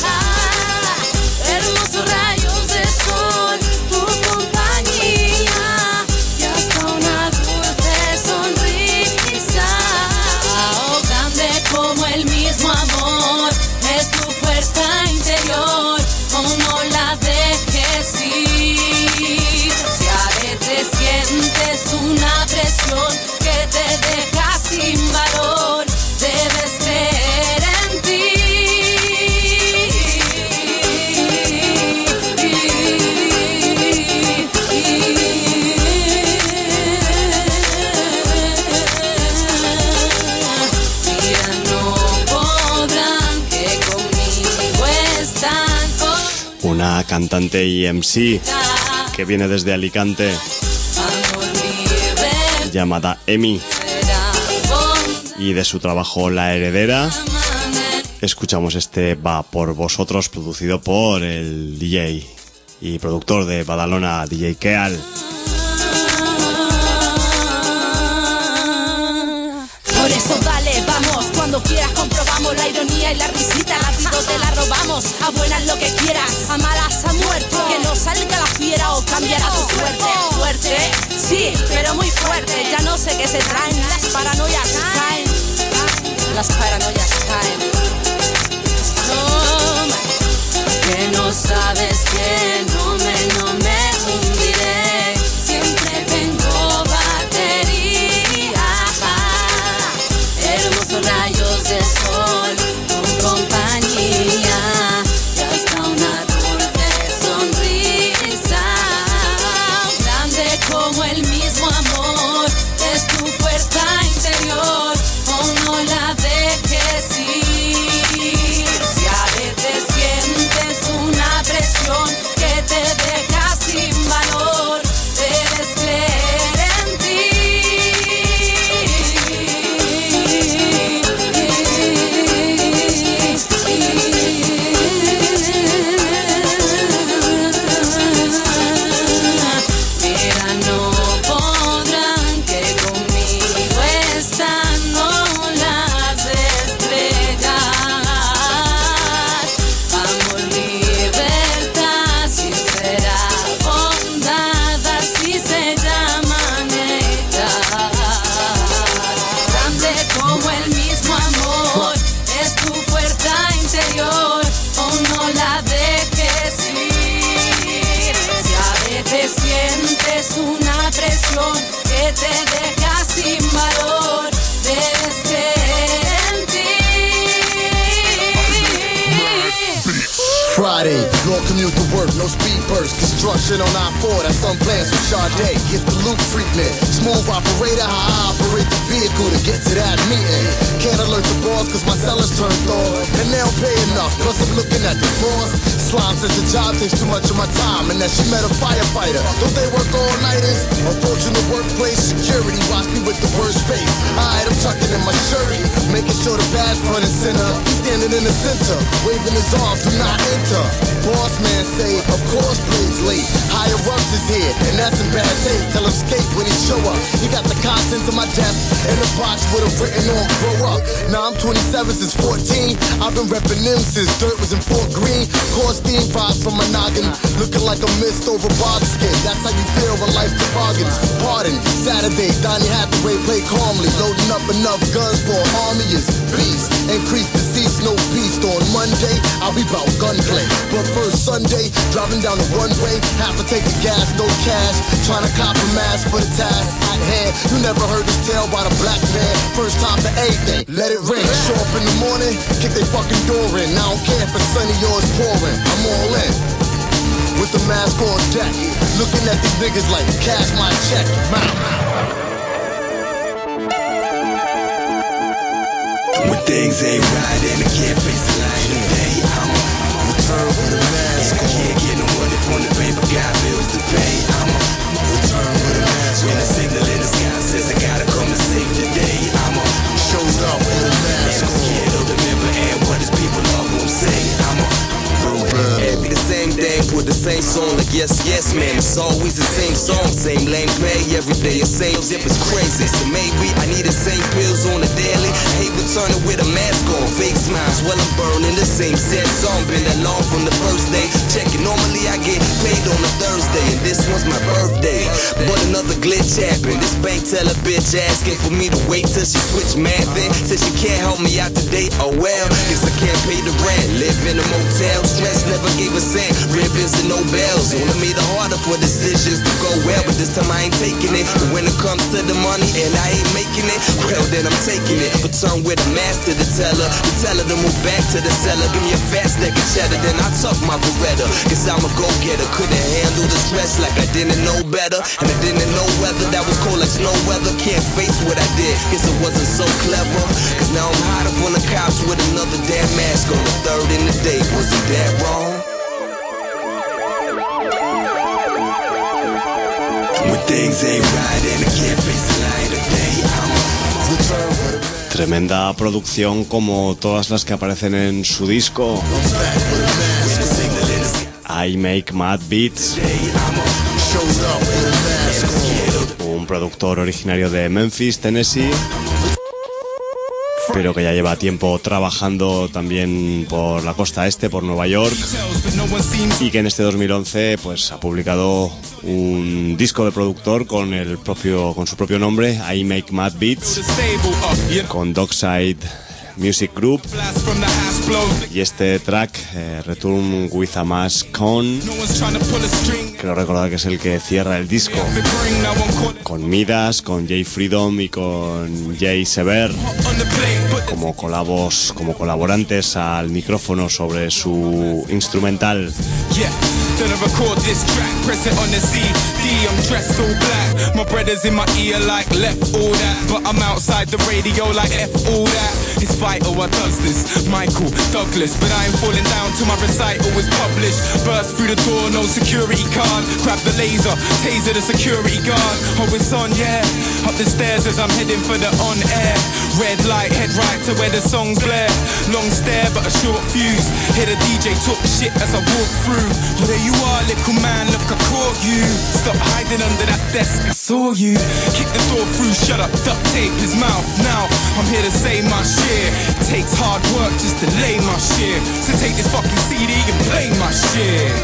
Hermosos rayos de sol, tu compañía y hasta una dulce sonrisa. Oh, grande como el mismo amor es tu fuerza interior. Oh, no la dejes ir. Si a veces sientes una presión que te deja sin valor, debes creer en ti. Mira, no podrán que conmigo están. Una cantante y MC que viene desde Alicante, llamada Emi, y de su trabajo La Heredera escuchamos este Va por Vosotros, producido por el DJ y productor de Badalona, DJ Keal. Por eso dale, vamos, cuando quieras comprobamos la ironía y la risita, la vida te la robamos, a buenas lo que quieras, a malas a muerte, que no salga la fiera o cambiará tu suerte. Fuerte, sí, pero muy fuerte, ya no sé qué se traen, las paranoias caen, las paranoias caen. No, que no sabes que no me hundiré, siempre tengo batería. Hermosos rayos de sol, tu compañía y hasta una dulce sonrisa. Grande como el mismo amor es tu fuerza interior. Oh, no la dejes ir. Si a veces sientes una presión que te deja sin valor, debes creer en ti. Mira, no podrán que conmigo están las estrellas. Amor, libertad, sincera bondad, así se llaman ellas. Grande como el mismo amor es tu fuerza interior. Oh, no la dejes ir. Si a veces sientes una presión que te deja sin valor, debes creer en ti. Friday, long commute to work, no speed burst. Construction on I-4, that's unplanned with Sade. Get the loop treatment. Smooth operator, how I operate the vehicle to get to that meeting. Can't alert the boss cause my cellar's turned off, and they don't pay enough, plus I'm looking at the boss. Slime says the job takes too much of my time, and that she met a firefighter. Don't they work all-nighters? Unfortunate workplace, security watch me with the worst face. Alright, I'm tucking in my shirt, making sure the badge front and center. He's standing in the center, waving his arms, do not enter. Boss man say, of course Blade's late. Higher ups is here, and that's in bad taste. Tell him skate when he show up. He got the contents of my desk, and a box with a written on grow up. Now I'm 27 since 14. I've been repping them since dirt was in Fort Greene. Core steam vibes from my noggin, looking like a mist over bog skin. That's how you feel when life toboggans. Pardon, Saturday, Donnie Hathaway play calmly, loading up enough guns for an army is beast. Increase the seats, no peace. On Monday, I'll be about gunplay. But first Sunday, driving down the one way, have to take the gas, no cash. Trying to cop a mask for the task at hand. You never heard this tale by the black man. First time for anything, let it rain. Show up in the morning, kick they fucking door in. I don't care if it's sunny or it's pouring, I'm all in. With the mask on deck, looking at these niggas like cash my check. When things ain't right and I can't face the light of day, I'ma return with a mask on. Can't get no money from the paper, got bills to pay, I'ma return with a mask on. When the signal in the sky says I gotta come and save the day, I'ma show up with a mask on. I'm scared of the member and what his people are gonna say, I'ma be the same day, put the same song like yes, yes, man. It's always the same song, same lame pay every day. The same zip is crazy, so maybe I need the same pills on the daily. I hate returning with a mask on, fake smiles while I'm burning the same sad song. Been along from the first day, checking. Normally I get paid on a Thursday, and this one's my birthday. But another glitch happened. This bank teller bitch asking for me to wait till she switch math in. Said she can't help me out today. Oh well, guess I can't pay the rent. Live in a motel, stress never gave a cent. Ribbons and no bells. Only made it harder for decisions to go well, but this time I ain't taking it. But when it comes to the money and I ain't making it, well then I'm taking it. Return with a master to tell her to move back to the cellar. Give me a fast stack of cheddar, then I tuck my Beretta. Cause I'm a go-getter, couldn't handle the stress like I didn't know better. And I didn't know whether that was cold like snow weather. Can't face what I did, guess it wasn't so clever. Cause now I'm hot up on the cops with another damn mask on. The third in the day, wasn't that wrong? When things ain't right and I can't face the light of day, I'ma return with a mask. Tremenda producción como todas las que aparecen en su disco I Make Mad Beats. Un productor originario de Memphis, Tennessee, pero que ya lleva tiempo trabajando también por la costa este, por Nueva York, y que en este 2011 pues ha publicado un disco de productor con su propio nombre, I Make Mad Beats, con Dockside Music Group, y este track, Return with a Mask On, creo recordar que es el que cierra el disco, con Midas, con Jay Freedom y con Jay Sever como colaborantes al micrófono sobre su instrumental. Then I record this track, press it on the CD, I'm dressed all black. My brother's in my ear like left all that, but I'm outside the radio like F all that. It's vital I does this, Michael Douglas, but I ain't falling down till my recital is published. Burst through the door, no security card, grab the laser, taser the security guard. Oh, it's on, yeah, up the stairs as I'm heading for the on air. Red light, head right to where the songs blare. Long stare but a short fuse, hear the DJ talk shit as I walk through. Oh, there you are, little man, look, I caught you. Stop hiding under that desk, I saw you. Kick the door through, shut up, duct tape his mouth. Now, I'm here to say my share. It takes hard work just to lay my share. So take this fucking CD and play my share.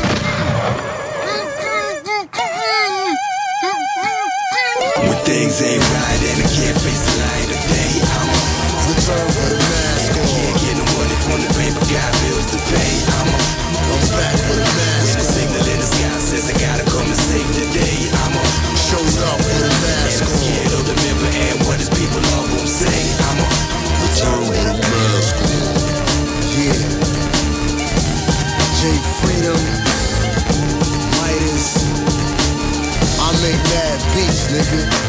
When things ain't right and I can't face the light of day, I'ma return with a mask on. Can't get no money from the paper, got bills to pay, I'ma back with a mask. When the signal in the sky says I gotta come and save the day, I'ma show up with a mask. And I'm scared of the member and what his people are gonna say, I'ma return with a mask on. Yeah, Jay Freedom, Midas, I make mad beats, nigga.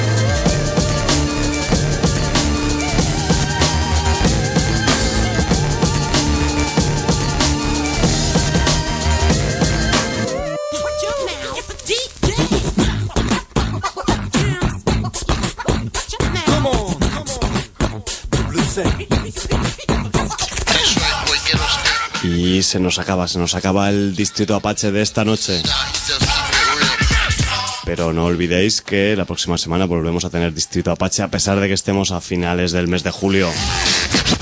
Y se nos acaba el Distrito Apache de esta noche. Pero no olvidéis que la próxima semana volvemos a tener Distrito Apache, a pesar de que estemos a finales del mes de julio.